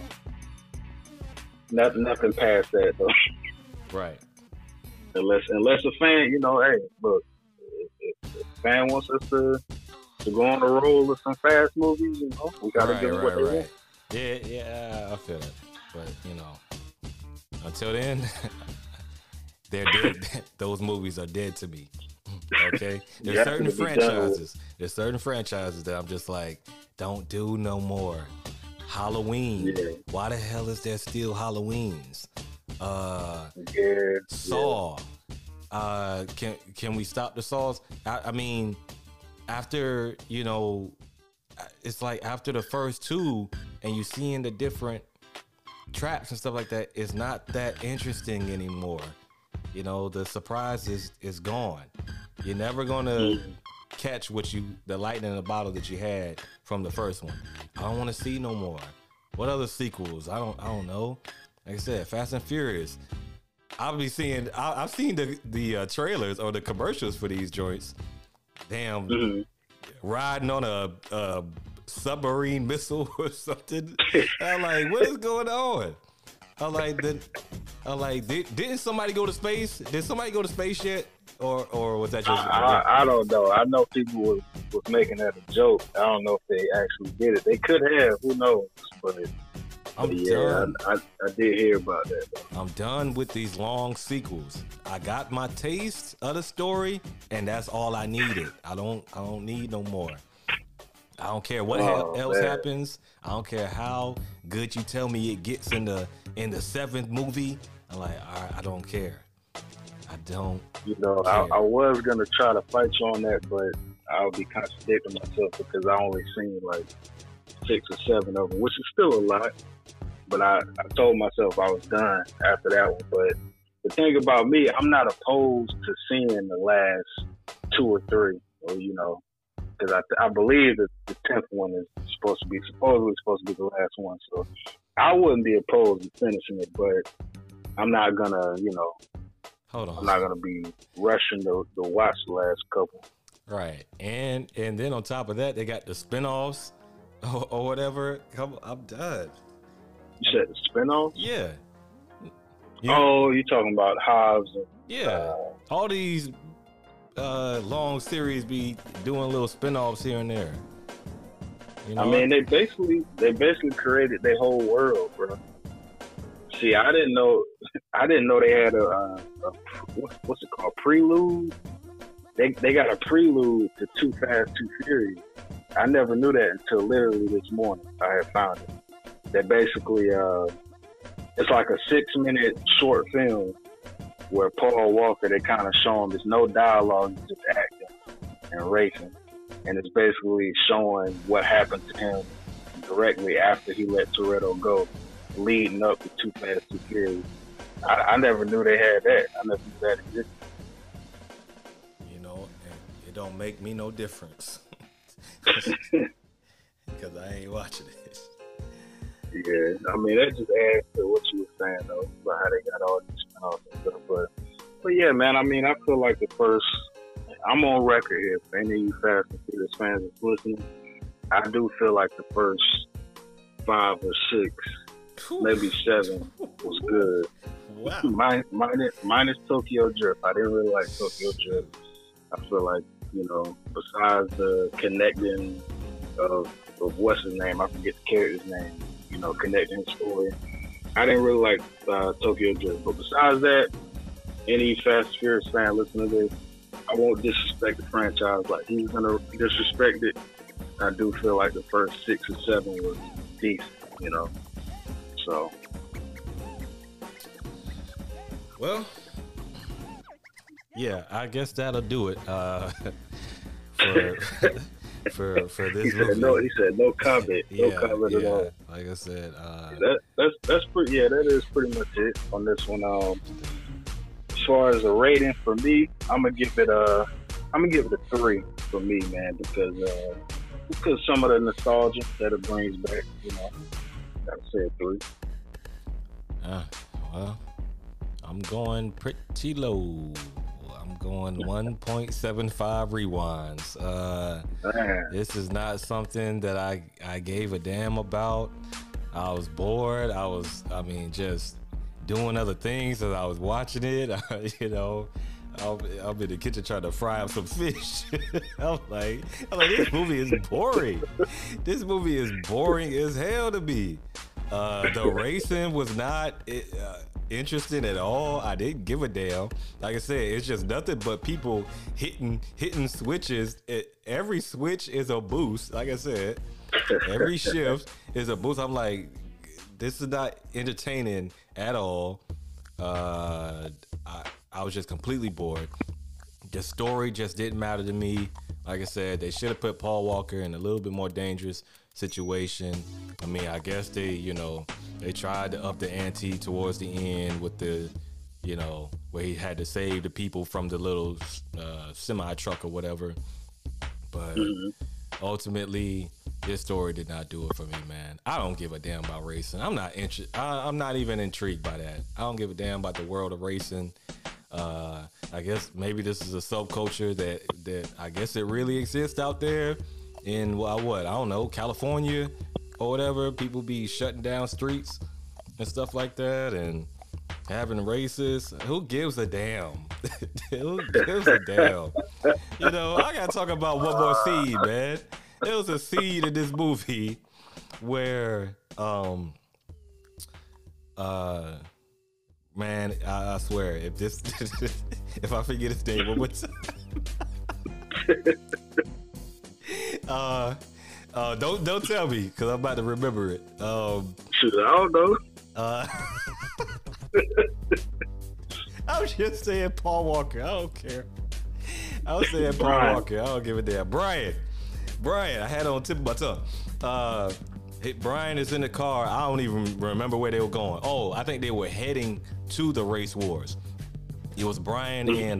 Nothing past that though. Right. Unless a fan, hey, look, if a fan wants us to go on a roll of some fast movies, we gotta give them what they want. Yeah, I feel it. But until then, they're dead. Those movies are dead to me. Okay, there's certain franchises. There's certain franchises that I'm just like, don't do no more. Halloween. Yeah. Why the hell is there still Halloweens? Saw. Can we stop the Saws? I mean, after it's like after the first two, and you seeing the different traps and stuff like that, it's not that interesting anymore. The surprise is gone. You're never gonna catch the lightning in the bottle that you had from the first one. I don't want to see no more. What other sequels? I don't know. Like I said, Fast and Furious. I've seen the trailers or the commercials for these joints. Damn, riding on submarine missile or something. I'm like, what is going on? I'm like, didn't somebody go to space? Did somebody go to space yet? Or was that just? I don't know. I know people was making that a joke. I don't know if they actually did it. They could have. Who knows? But done. I did hear about that. Though. I'm done with these long sequels. I got my taste of the story, and that's all I needed. I don't need no more. I don't care what else happens. I don't care how good you tell me it gets in the seventh movie. I'm like, all right, I don't care. I don't. You know, I was gonna try to fight you on that, but I'll be contradicting myself because I only seen like 6 or 7 of them, which is still a lot. But I told myself I was done after that one. But the thing about me, I'm not opposed to seeing the last 2 or 3, or you know, because I believe that the 10th one is supposedly supposed to be the last one. So I wouldn't be opposed to finishing it, but I'm not gonna, you know. Hold on. I'm not gonna be rushing to watch the last couple. Right, and then on top of that, they got the spinoffs or whatever. I'm done. You said the spinoffs? Yeah. Oh, you're talking about Hobbs? Yeah. All these long series be doing little spinoffs here and there. You know? I mean, they basically created their whole world, bro. See, I didn't know they had a what's it called, prelude. They got a prelude to Too Fast, Too Furious. I never knew that until literally this morning. I had found it. That basically it's like a 6-minute short film where Paul Walker, they kind of show him there's no dialogue, just acting and racing, and it's basically showing what happened to him directly after he let Toretto go, leading up to Too Fast, Too Furious. I never knew they had that. I never knew that existed. You know, it don't make me no difference because I ain't watching it. Yeah, I mean, that just adds to what you were saying, though, about how they got all these spinoffs and stuff. But yeah, man, I mean, I feel like I'm on record here for any of you Fast and Furious fans that's listening. I do feel like the first 5 or 6, maybe 7 was good. Wow. Minus Tokyo Drift. I didn't really like Tokyo Drift. I feel like, you know, besides the connecting of what's his name, I forget the character's name, you know, connecting his story, I didn't really like Tokyo Drift. But besides that, any Fast and Furious fan listening to this, I won't disrespect the franchise like he's gonna disrespect it. I do feel like the first 6 or 7 was decent, you know. So, well, yeah, I guess that'll do it for this movie. He said no comment. Yeah, no comment at all. Like I said, that's pretty. Yeah, that is pretty much it on this one. As far as a rating for me, I'm gonna give it a 3 for me, man, because some of the nostalgia that it brings back, you know. Gotta say a 3. Well, I'm going pretty low. I'm going 1.75 rewinds. This is not something that I gave a damn about. I was bored. Just doing other things as I was watching it. You know, I'm in the kitchen trying to fry up some fish. I'm like, this movie is boring. This movie is boring as hell to me. The racing was not interesting at all. I didn't give a damn. Like I said, it's just nothing but people hitting switches. Every switch is a boost. Like I said, every shift is a boost. I'm like, this is not entertaining at all. I was just completely bored. The story just didn't matter to me. Like I said, they should have put Paul Walker in a little bit more dangerous situation. I mean, I guess they tried to up the ante towards the end with the, you know, where he had to save the people from the little semi truck or whatever. But ultimately, this story did not do it for me, man. I don't give a damn about racing. I'm not even intrigued by that. I don't give a damn about the world of racing. I guess maybe this is a subculture that I guess it really exists out there. in what I don't know, California or whatever. People be shutting down streets and stuff like that, and having races. Who gives a damn? Who gives a damn? You know, I gotta talk about one more seed, man. There was a seed in this movie where, man, I swear, if this, if I forget his name one more time, don't tell me, because I'm about to remember it. Shoot, I don't know. I was just saying Paul Walker. I don't care. I was saying Paul Walker. I don't give a damn. Brian, I had it on the tip of my tongue. Brian is in the car. I don't even remember where they were going. Oh, I think they were heading to the race wars. It was Brian and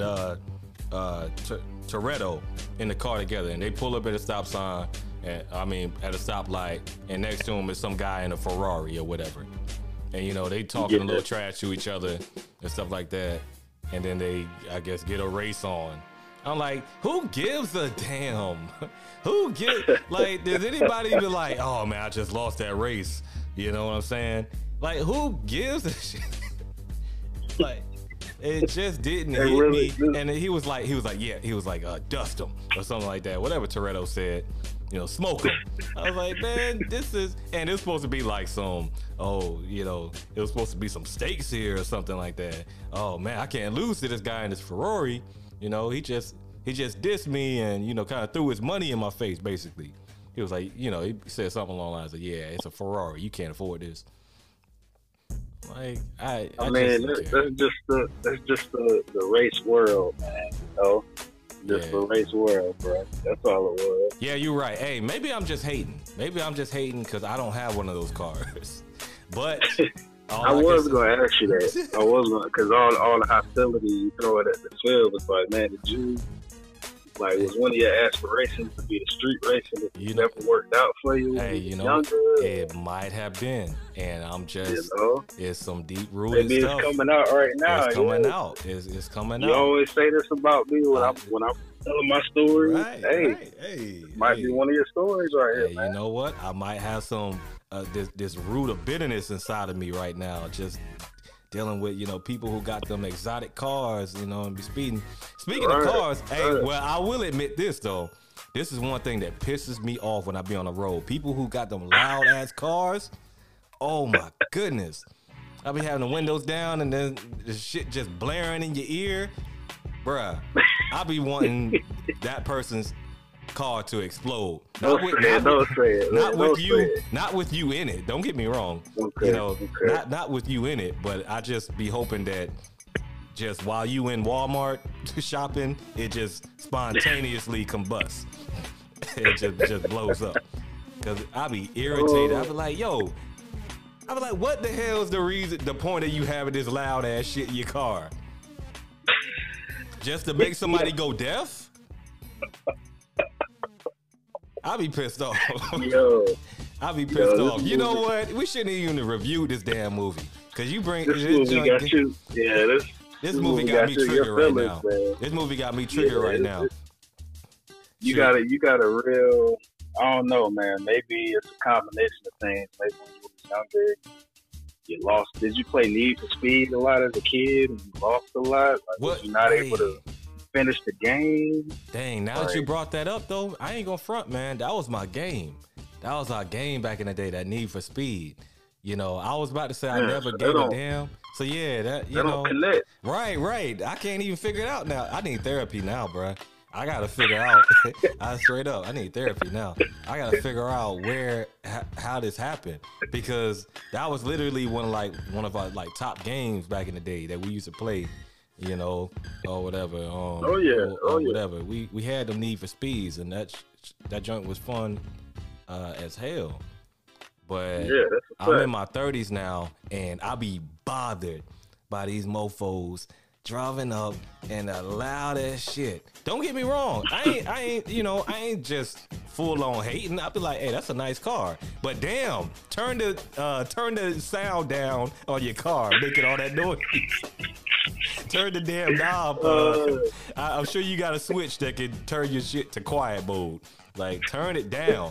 Toretto in the car together, and they pull up at a stop sign, and at a stoplight, and next to him is some guy in a Ferrari or whatever. And, you know, they talking a little trash to each other and stuff like that. And then they, I guess, get a race on. I'm like, who gives a damn? Who like, does anybody be like, oh, man, I just lost that race? You know what I'm saying? Like, who gives a shit? Like, it just didn't hit me. And he was like, dust him or something like that. Whatever Toretto said. You know, smoke him. I was like, man, this is, and it was supposed to be like some, it was supposed to be some stakes here or something like that. Oh man, I can't lose to this guy in this Ferrari. You know, he just dissed me and, you know, kind of threw his money in my face, basically. He was like, you know, he said something along the lines of, yeah, it's a Ferrari. You can't afford this. Like, I mean, that's just the race world, man. You know? Just the race world, bro. That's all it was. Yeah, you're right. Hey, maybe I'm just hating. Maybe I'm just hating because I don't have one of those cars. But I was going to ask you that. I was going because all the hostility you throw it at the field was like, man, did you was one of your aspirations to be the street racing? You never worked out for you? Hey, you know, it might have been, and I'm just it's some deep rooted maybe stuff. It's coming out right now. It's coming out. It's coming out. You always say this about me when I'm telling my story. Right, hey, might be one of your stories right here. Man. You know what? I might have some this root of bitterness inside of me right now. Just dealing with, you know, people who got them exotic cars, you know, and be speeding. Speaking of cars, well, I will admit this though. This is one thing that pisses me off when I be on the road. People who got them loud ass cars. Oh my goodness. I be having the windows down and then the shit just blaring in your ear. Bruh, I be wanting that person's car to explode. Not with you in it. Don't get me wrong. Okay, you know, not with you in it, but I just be hoping that just while you in Walmart shopping, it just spontaneously combusts. It just blows up. Cause I be irritated. I be like, what the hell is the point of you having this loud ass shit in your car? Just to make somebody go deaf? I'll be pissed off. I'll be pissed off. You know what? We shouldn't even review this damn movie. Cause you bring this movie got you. Yeah, this movie got me triggered right now. This movie got me triggered right now. You got a real, I don't know, man. Maybe it's a combination of things. Maybe when you were younger, you lost. Did you play Need for Speed a lot as a kid and you lost a lot? Like, was you not able to finish the game? Dang, now that you brought that up, though, I ain't gonna front, man. That was my game. That was our game back in the day, that Need for Speed. You know, I was about to say I never gave a damn. So, yeah, that, you know. Connect. Right. I can't even figure it out now. I need therapy now, bruh. I gotta figure out. Straight up, I need therapy now. I gotta figure out how this happened, because that was literally one of our top games back in the day that we used to play, you know, or whatever. Whatever. We had them Need for Speeds, and that joint was fun as hell. But I'm in my 30s now, and I be bothered by these mofos driving up and the loud ass shit. Don't get me wrong. I ain't just full on hating. I'll be like, hey, that's a nice car. But damn, turn the sound down on your car, making all that noise. Turn the damn knob. I'm sure you got a switch that can turn your shit to quiet mode. Like, turn it down.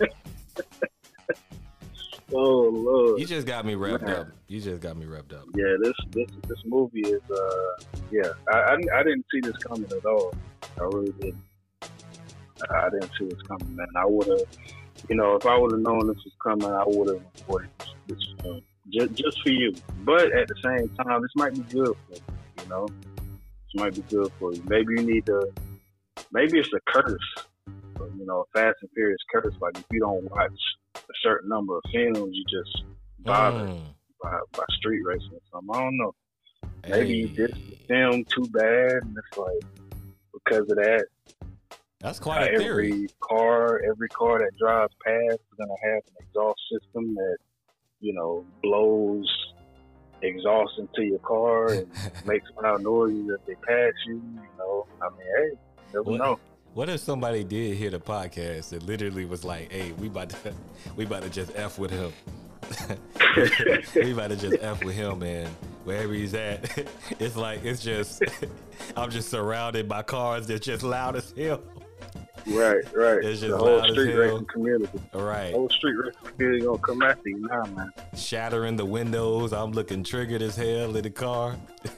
Oh Lord. You just got me revved up. You just got me revved up. Yeah, this movie is I didn't see this coming at all. I really didn't. I didn't see this coming, man. I would have, if I would have known this was coming, I would have avoided this film just for you. But at the same time, this might be good for you. This might be good for you. Maybe you need to. Maybe it's a curse. Fast and Furious curse. Like if you don't watch a certain number of films, you just bothered by street racing or something. I don't know. Maybe you did the film too bad, and it's like because of that. That's quite a theory. Every car that drives past is gonna have an exhaust system that blows exhaust into your car and makes loud noises as they pass you. I mean, hey, never know. What if somebody did hear the podcast and literally was like, "Hey, we about to just F with him. We about to just F with him, man. Wherever he's at, it's just I'm just surrounded by cars that's just loud as hell." Right. It's just the whole loud street as hell. racing community. Right. The whole street racing community gonna come after you now, man. Shattering the windows. I'm looking triggered as hell in the car.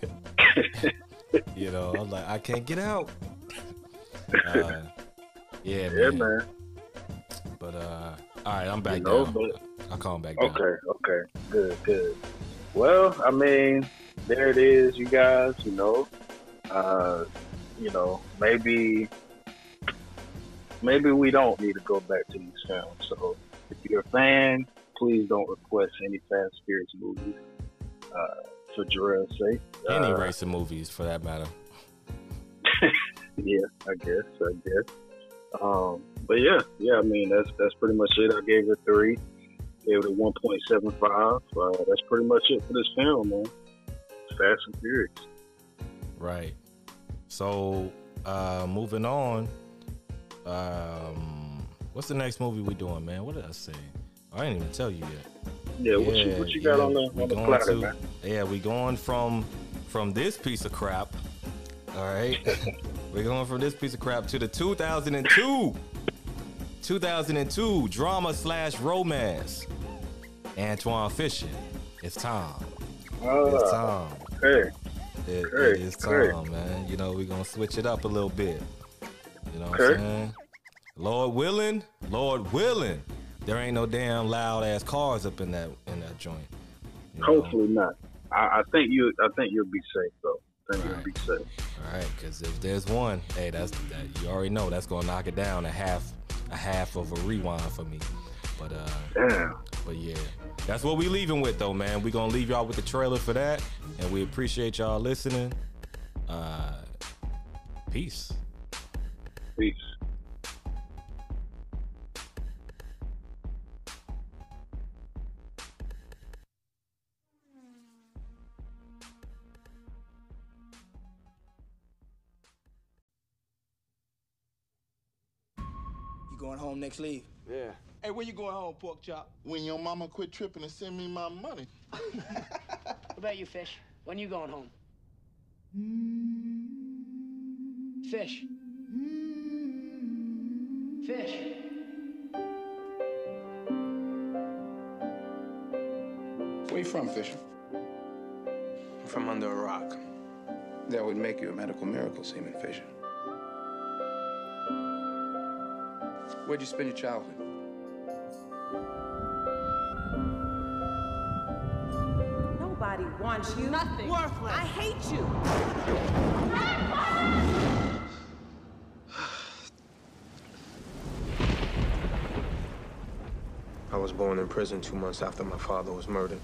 I'm like, I can't get out. Yeah, man. But all right, I'm back down. I'll calm back down. Okay. Good. Well, I mean, there it is, you guys. Maybe we don't need to go back to these films. So if you're a fan, please don't request any Fast and Furious movies for Jarrell's sake. Any racing movies, for that matter. Yeah, I guess. But yeah. I mean, that's pretty much it. I gave it 3. Gave it a 1.75. That's pretty much it for this film, man. Fast and Furious. Right. So, moving on. What's the next movie we doing, man? What did I say? I didn't even tell you yet. Yeah, what you got on the platter, man? Yeah, we going from this piece of crap. All right. We're going from this piece of crap to the 2002 drama/romance. Antoine Fisher. It's time. It's time. Hey. It's time, man. We're going to switch it up a little bit. You know what I'm saying? Lord willing, there ain't no damn loud ass cars up in that joint. Hopefully not. I think you'll be safe though. You'll be safe. All right, because if there's one, hey, that you already know that's gonna knock it down a half of a rewind for me. But yeah, that's what we leaving with though, man. We gonna leave y'all with the trailer for that, and we appreciate y'all listening. Peace. You going home next leave? Yeah. Hey, when you going home, pork chop? When your mama quit tripping and send me my money. What about you, Fish? When you going home? Fish. Where you from, Fisher? I'm from under a rock. That would make you a medical miracle, Seaman Fisher. Where'd you spend your childhood? Nobody wants you. Nothing. Worthless. I hate you. I was born in prison 2 months after my father was murdered.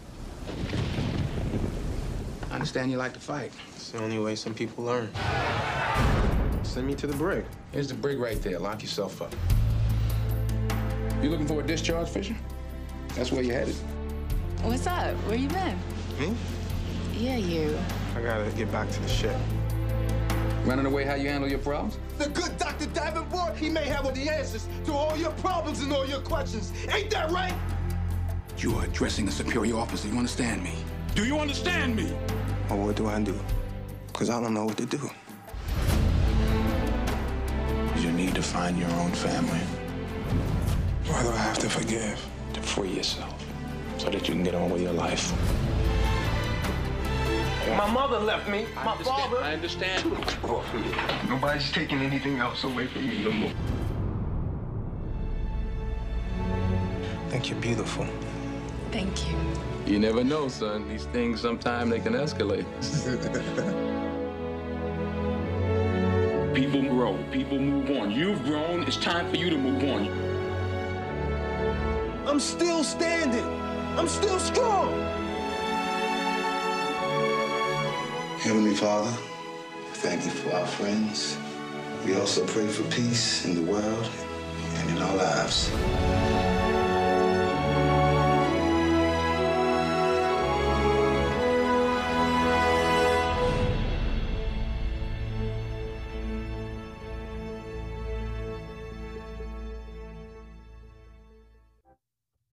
I understand you like to fight. It's the only way some people learn. Send me to the brig. Here's the brig right there. Lock yourself up. You looking for a discharge, Fisher? That's where you're headed. What's up? Where you been? Me? Yeah, you. I gotta get back to the ship. Running away how you handle your problems? The good Dr. Davenport, he may have all the answers to all your problems and all your questions. Ain't that right? You are addressing a superior officer. You understand me? Do you understand me? Well, what do I do? Because I don't know what to do. You need to find your own family. Why do I have to forgive? To free yourself, so that you can get on with your life. My mother left me. My father. I understand. Nobody's taking anything else away from me no more. I think you're beautiful. Thank you. You never know, son. These things, sometimes they can escalate. People grow. People move on. You've grown. It's time for you to move on. I'm still standing. I'm still strong. Heavenly Father, thank you for our friends. We also pray for peace in the world and in our lives.